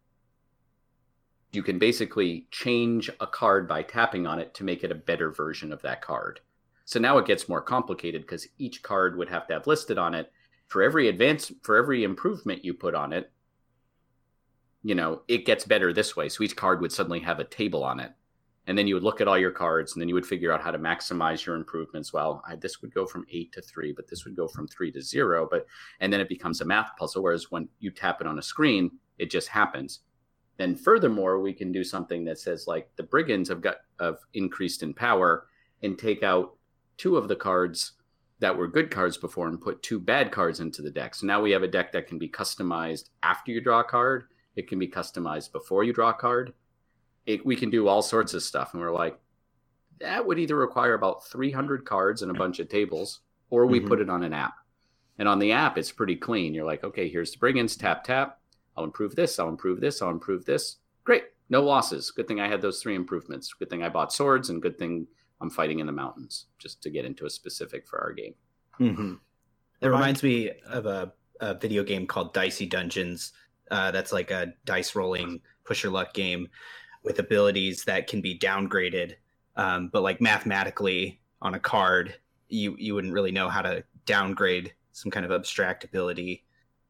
You can basically change a card by tapping on it to make it a better version of that card. So now it gets more complicated because each card would have to have listed on it for every improvement you put on it. You know, it gets better this way. So each card would suddenly have a table on it. And then you would look at all your cards, and then you would figure out how to maximize your improvements. Well, this would go from 8 to 3, but this would go from 3 to 0. And then it becomes a math puzzle, whereas when you tap it on a screen, it just happens. Then furthermore, we can do something that says, like, the brigands have increased in power, and take out 2 of the cards that were good cards before and put 2 bad cards into the deck. So now we have a deck that can be customized after you draw a card. It can be customized before you draw a card. We can do all sorts of stuff. And we're like, that would either require about 300 cards and a bunch of tables, or we put it on an app. And on the app, it's pretty clean. You're like, okay, here's the brigands, tap, tap. I'll improve this. I'll improve this. I'll improve this. Great. No losses. Good thing I had those 3 improvements. Good thing I bought swords, and good thing I'm fighting in the mountains, just to get into a specific for our game. Mm-hmm. It reminds me of a video game called Dicey Dungeons. That's like a dice rolling push your luck game with abilities that can be downgraded. But like mathematically on a card, you wouldn't really know how to downgrade some kind of abstract ability.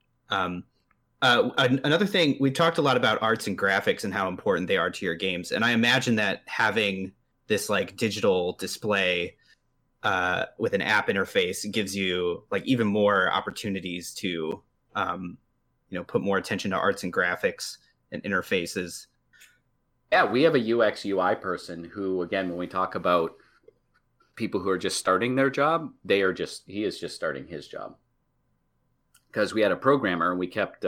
Another thing, we talked a lot about arts and graphics and how important they are to your games. And I imagine that having this like digital display with an app interface gives you like even more opportunities to, put more attention to arts and graphics and interfaces. Yeah, we have a UX UI person who, again, when we talk about people who are just starting their job, he is just starting his job. Because we had a programmer and we kept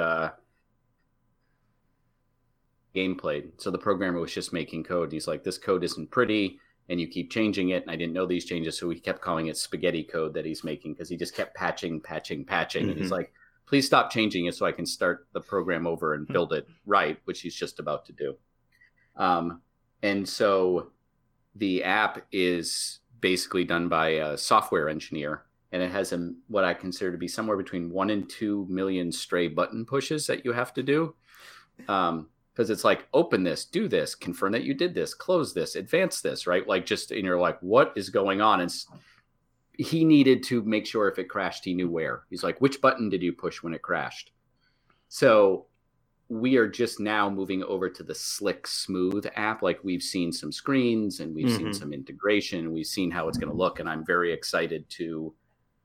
gameplay. So the programmer was just making code. He's like, this code isn't pretty, and you keep changing it. And I didn't know these changes, so we kept calling it spaghetti code that he's making because he just kept patching. Mm-hmm. And he's like, please stop changing it so I can start the program over and build it right, which he's just about to do. And so the app is basically done by a software engineer, and it has what I consider to be somewhere between 1 and 2 million stray button pushes that you have to do. Because it's like, open this, do this, confirm that you did this, close this, advance this, right? Like, just, and you're like, what is going on? And he needed to make sure if it crashed, he knew where. He's like, which button did you push when it crashed? So we are just now moving over to the Slick Smooth app. Like, we've seen some screens and we've seen some integration. We've seen how it's going to look. And I'm very excited to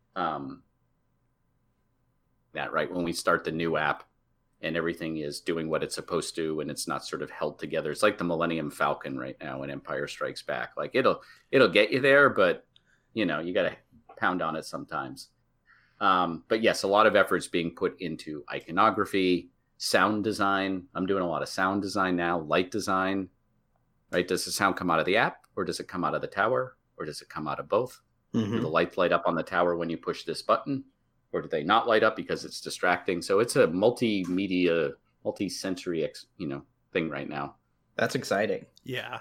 that, right? When we start the new app and everything is doing what it's supposed to, and it's not sort of held together. It's like the Millennium Falcon right now in Empire Strikes Back. Like, it'll get you there, but you got to pound on it sometimes. But yes, a lot of efforts being put into iconography, sound design. I'm doing a lot of sound design now, light design, right? Does the sound come out of the app, or does it come out of the tower, or does it come out of both? Do the lights light up on the tower when you push this button, or do they not light up because it's distracting? So it's a multimedia, multi-sensory, thing right now. That's exciting. Yeah.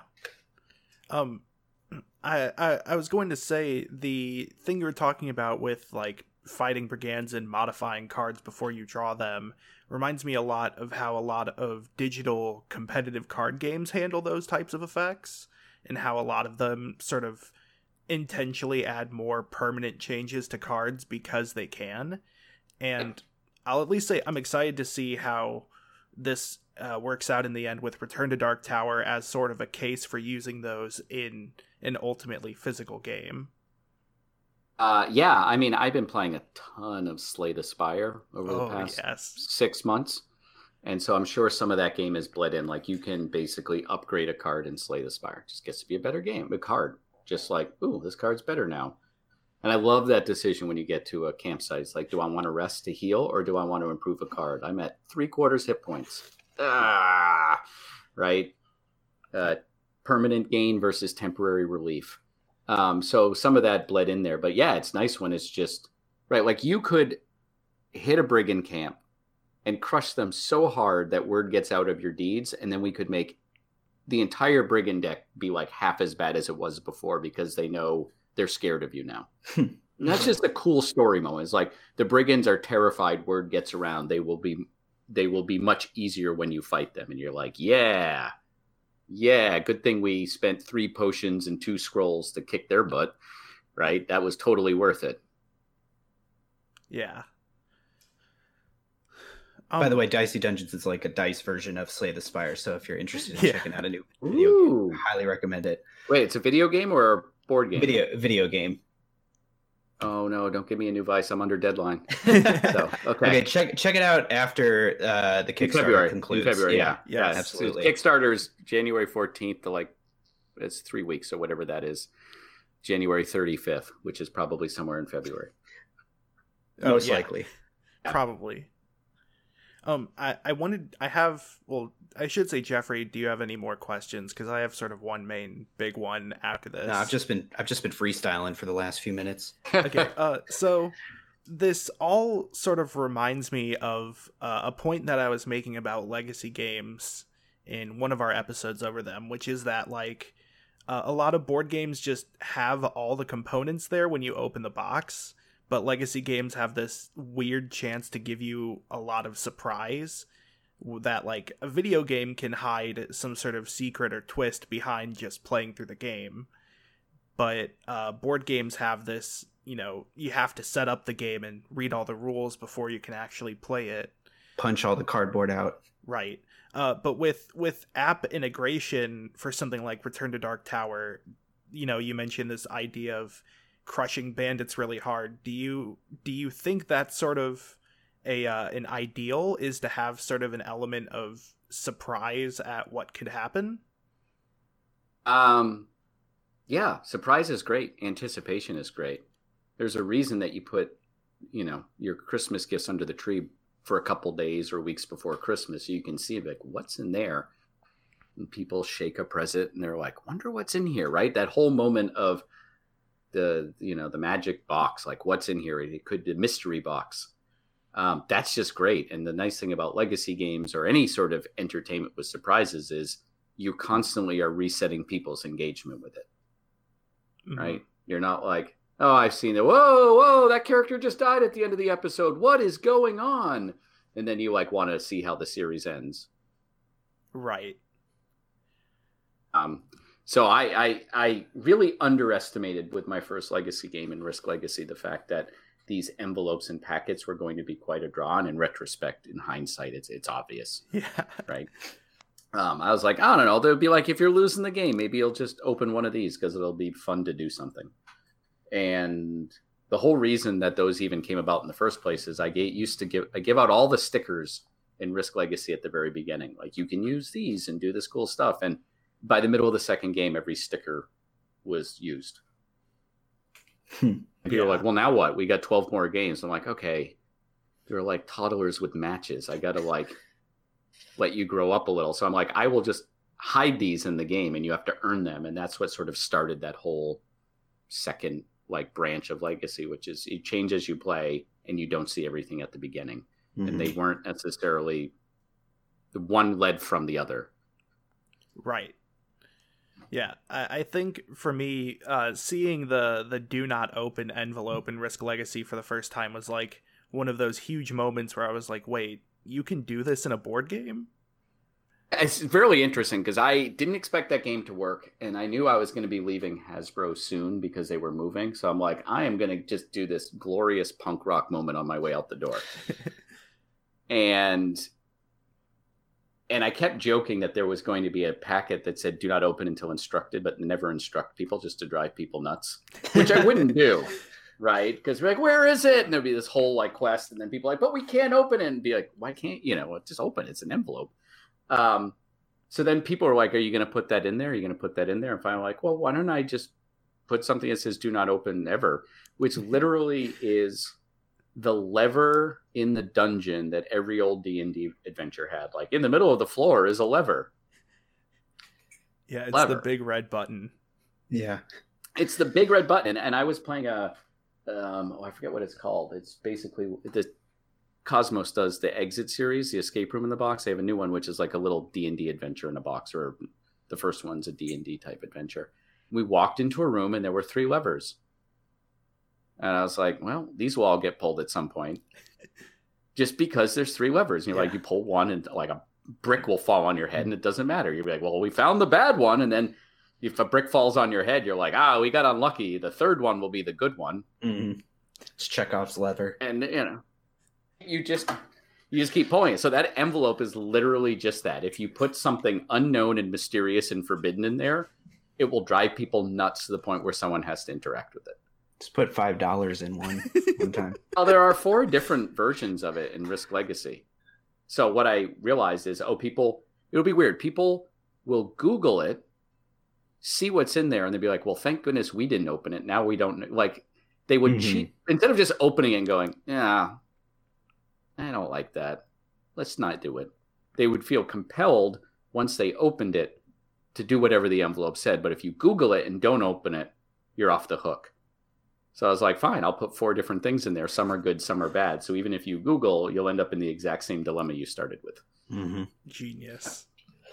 I was going to say, the thing you were talking about with like fighting brigands and modifying cards before you draw them reminds me a lot of how a lot of digital competitive card games handle those types of effects, and how a lot of them sort of intentionally add more permanent changes to cards because they can. And I'll at least say I'm excited to see how this works out in the end with Return to Dark Tower as sort of a case for using those in an ultimately physical game. Yeah, I mean, I've been playing a ton of Slay the Spire over the past 6 months. And so I'm sure some of that game is bled in. Like, you can basically upgrade a card in Slay the Spire. It just gets to be a better game, a card. Just like, ooh, this card's better now. And I love that decision when you get to a campsite. It's like, do I want to rest to heal, or do I want to improve a card? I'm at 3/4 hit points. Right? Permanent gain versus temporary relief. So some of that bled in there. But yeah, it's nice when it's just, right, like you could hit a brigand camp and crush them so hard that word gets out of your deeds, and then we could make the entire brigand deck be like half as bad as it was before, because they know they're scared of you now. And that's just a cool story moment. It's like, the brigands are terrified word gets around. They will be much easier when you fight them. And you're like, yeah, good thing we spent 3 potions and 2 scrolls to kick their butt, right? That was totally worth it. Yeah. By the way, Dicey Dungeons is like a dice version of Slay the Spire. So if you're interested in checking out a new video game, I highly recommend it. Wait, it's a video game or a board game? Video game. Oh no! Don't give me a new Vice. I'm under deadline. Okay, check it out after the Kickstarter concludes. In February, yeah, absolutely. Kickstarter's January 14th to it's 3 weeks or whatever that is. January 35th, which is probably somewhere in February. Most likely, probably. I should say, Jeffrey, do you have any more questions? Because I have sort of one main big one after this. No, I've just been freestyling for the last few minutes. Okay, so this all sort of reminds me of a point that I was making about legacy games in one of our episodes over them, which is that a lot of board games just have all the components there when you open the box. But legacy games have this weird chance to give you a lot of surprise that a video game can hide some sort of secret or twist behind just playing through the game. But board games have this, you have to set up the game and read all the rules before you can actually play it. Punch all the cardboard out. Right. But with app integration for something like Return to Dark Tower, you mentioned this idea of crushing bandits really hard. Do you think that's sort of an ideal, is to have sort of an element of surprise at what could happen? Yeah, surprise is great. Anticipation is great. There's a reason that you put, your Christmas gifts under the tree for a couple days or weeks before Christmas. So you can see what's in there. And people shake a present and they're like, wonder what's in here, right? That whole moment of the magic box, what's in here? It could be a mystery box. That's just great. And the nice thing about legacy games or any sort of entertainment with surprises is you constantly are resetting people's engagement with it. right? You're not like, oh, I've seen it. Whoa, that character just died at the end of the episode. What is going on? And then you like want to see how the series ends. Right. So I really underestimated with my first Legacy game in Risk Legacy the fact that these envelopes and packets were going to be quite a draw. And in retrospect, in hindsight, it's obvious. Yeah. Right. I was like, I don't know. There'd be like, if you're losing the game, maybe you'll just open one of these because it'll be fun to do something. And the whole reason that those even came about in the first place is I give out all the stickers in Risk Legacy at the very beginning. Like, you can use these and do this cool stuff. And by the middle of the second game, every sticker was used. And people are like, well, now what? We got 12 more games. I'm like, okay, they're like toddlers with matches. I got to like let you grow up a little. So I'm like, I will just hide these in the game and you have to earn them. And that's what sort of started that whole second like branch of Legacy, which is you change as you play and you don't see everything at the beginning. And they weren't necessarily, the one led from the other. Right. Yeah, I think for me, seeing the do not open envelope in Risk Legacy for the first time was like one of those huge moments where I was like, wait, you can do this in a board game? It's really interesting because I didn't expect that game to work, and I knew I was going to be leaving Hasbro soon because they were moving. So I'm like, I am going to just do this glorious punk rock moment on my way out the door. And I kept joking that there was going to be a packet that said do not open until instructed, but never instruct people just to drive people nuts, which I wouldn't do. Right. Because we're like, where is it? And there'd be this whole like quest. And then people are like, but we can't open it. And be like, why can't, just open it. It's an envelope. So then people are like, are you going to put that in there? Are you going to put that in there? And finally like, well, why don't I just put something that says do not open ever, which literally is the lever in the dungeon that every old D&D adventure had. Like in the middle of the floor is a lever. Yeah, it's the big red button. Yeah. It's the big red button. And I was playing I forget what it's called. It's basically the Cosmos does the Exit series, the Escape Room in the Box. They have a new one, which is like a little D&D adventure in a box, or the first one's a D&D type adventure. We walked into a room and there were 3 levers. And I was like, well, these will all get pulled at some point. Just because there's 3 levers. And you're like, you pull one and like a brick will fall on your head and it doesn't matter. You're like, well, we found the bad one. And then if a brick falls on your head, you're like, we got unlucky. The third one will be the good one. Mm-hmm. It's Chekhov's lever. And, you just keep pulling it. So that envelope is literally just that. If you put something unknown and mysterious and forbidden in there, it will drive people nuts to the point where someone has to interact with it. Just put $5 in one time. Well, there are 4 different versions of it in Risk Legacy. So what I realized is, it'll be weird. People will Google it, see what's in there, and they'll be like, well, thank goodness we didn't open it. Now we don't. Like, they would cheat. Instead of just opening it and going, yeah, I don't like that. Let's not do it. They would feel compelled once they opened it to do whatever the envelope said. But if you Google it and don't open it, you're off the hook. So I was like, fine, I'll put 4 different things in there. Some are good, some are bad. So even if you Google, you'll end up in the exact same dilemma you started with. Mm-hmm. Genius.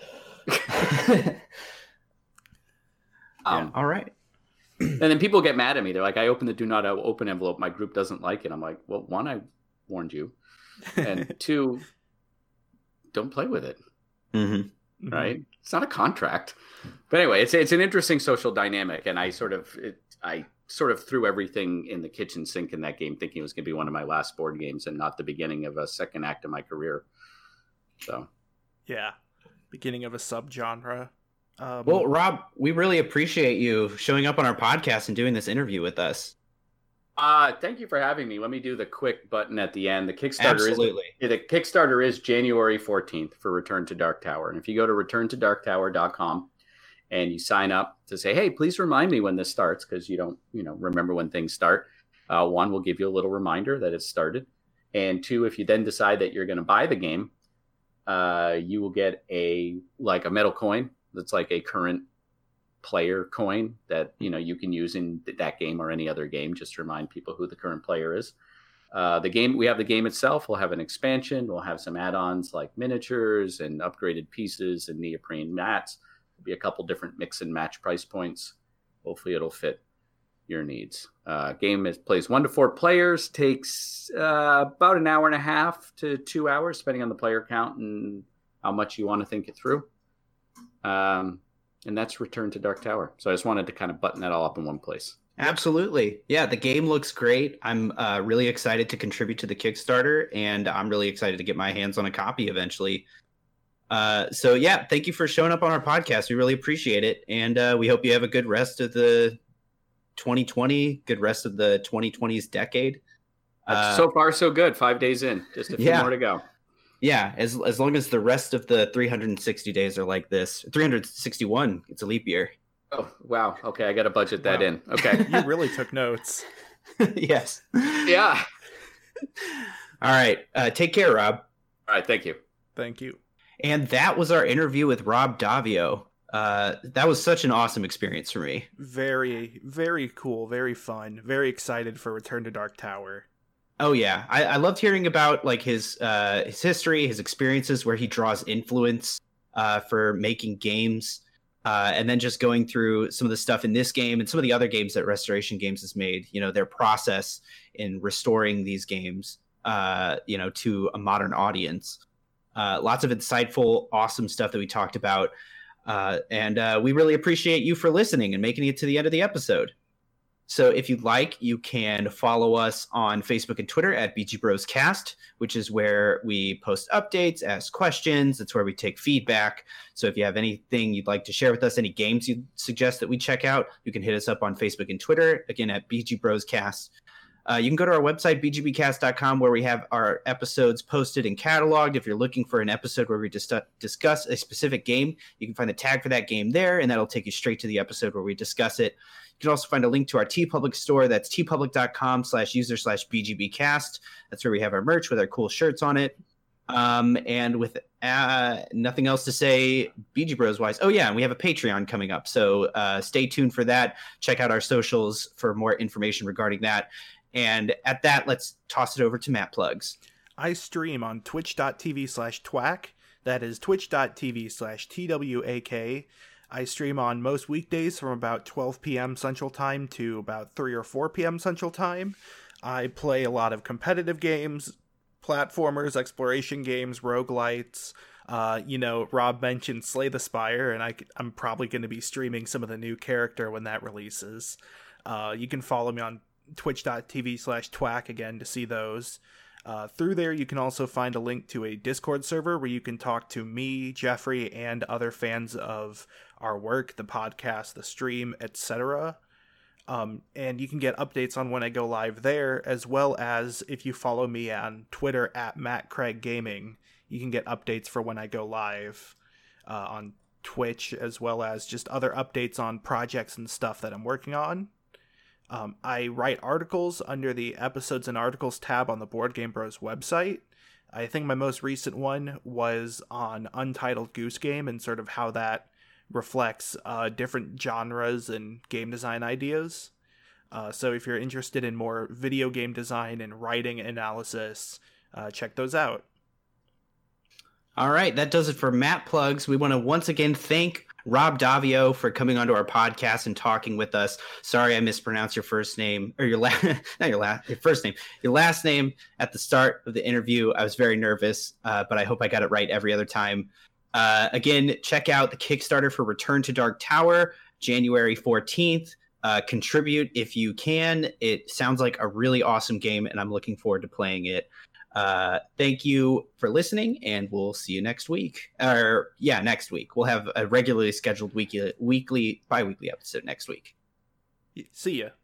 All right. And then people get mad at me. They're like, I opened the do not open envelope. My group doesn't like it. I'm like, well, 1, I warned you. And 2, don't play with it. Mm-hmm. Right? It's not a contract. But anyway, it's an interesting social dynamic. And I sort of threw everything in the kitchen sink in that game, thinking it was going to be one of my last board games and not the beginning of a second act of my career. So, yeah, beginning of a subgenre. Well, Rob, we really appreciate you showing up on our podcast and doing this interview with us. Thank you for having me. Let me do the quick button at the end. The Kickstarter is January 14th for Return to Dark Tower. And if you go to returntodarktower.com and you sign up to say, hey, please remind me when this starts, because you don't, remember when things start. 1, will give you a little reminder that it's started. And 2, if you then decide that you're going to buy the game, you will get a metal coin that's like a current player coin that, you can use in that game or any other game, just to remind people who the current player is. We have the game itself. We'll have an expansion. We'll have some add-ons like miniatures and upgraded pieces and neoprene mats. Be a couple different mix and match price points. Hopefully it'll fit your needs. Game plays 1 to 4 players, takes about an hour and a half to 2 hours, depending on the player count and how much you want to think it through. And that's Return to Dark Tower. So I just wanted to kind of button that all up in one place. Absolutely. Yeah, the game looks great. I'm really excited to contribute to the Kickstarter, and I'm really excited to get my hands on a copy eventually. So yeah, thank you for showing up on our podcast. We really appreciate it. And we hope you have a good rest of the 2020, good rest of the 2020s decade. So far, so good. 5 days in, just a few more to go. Yeah, as long as the rest of the 360 days are like this. 361, it's a leap year. Oh, wow. Okay, I got to budget that in. Okay. You really took notes. Yes. Yeah. All right. Take care, Rob. All right, thank you. Thank you. And that was our interview with Rob Daviau. That was such an awesome experience for me. Very, very cool. Very fun. Very excited for Return to Dark Tower. Oh yeah, I loved hearing about like his history, his experiences, where he draws influence for making games, and then just going through some of the stuff in this game and some of the other games that Restoration Games has made. You know, their process in restoring these games, to a modern audience. Lots of insightful, awesome stuff that we talked about. And we really appreciate you for listening and making it to the end of the episode. So if you'd like, you can follow us on Facebook and Twitter at BG Bros Cast, which is where we post updates, ask questions. It's where we take feedback. So if you have anything you'd like to share with us, any games you'd suggest that we check out, you can hit us up on Facebook and Twitter, again, at BG Bros Cast. You can go to our website, bgbcast.com, where we have our episodes posted and cataloged. If you're looking for an episode where we discuss a specific game, you can find the tag for that game there, and that'll take you straight to the episode where we discuss it. You can also find a link to our TeePublic store. That's tpublic.com/user/bgbcast. That's where we have our merch with our cool shirts on it. And with nothing else to say, BG Bros wise. Oh yeah, and we have a Patreon coming up. So stay tuned for that. Check out our socials for more information regarding that. And at that, let's toss it over to Matt Plugs. I stream on twitch.tv/twack. That is twitch.tv/twak. I stream on most weekdays from about 12 p.m. Central Time to about 3 or 4 p.m. Central Time. I play a lot of competitive games, platformers, exploration games, roguelites. Rob mentioned Slay the Spire, and I'm probably going to be streaming some of the new character when that releases. You can follow me on twitch.tv/twack again to see those. Through there, you can also find a link to a Discord server where you can talk to me, Jeffrey, and other fans of our work, the podcast, the stream, etc. And you can get updates on when I go live there, as well as if you follow me on Twitter at MattCraigGaming, you can get updates for when I go live on Twitch, as well as just other updates on projects and stuff that I'm working on. I write articles under the Episodes and Articles tab on the Board Game Bros website. I think my most recent one was on Untitled Goose Game and sort of how that reflects different genres and game design ideas. So if you're interested in more video game design and writing analysis, check those out. All right, that does it for Matt Plugs. We want to once again thank Rob Daviau for coming onto our podcast and talking with us. Sorry I mispronounced your first name, or your first name, your last name at the start of the interview. I was very nervous, but I hope I got it right every other time. Again, check out the Kickstarter for Return to Dark Tower, January 14th. Contribute if you can. It sounds like a really awesome game, and I'm looking forward to playing it. Thank you for listening, and we'll see you next week. Next week. We'll have a regularly scheduled bi-weekly episode next week. See ya.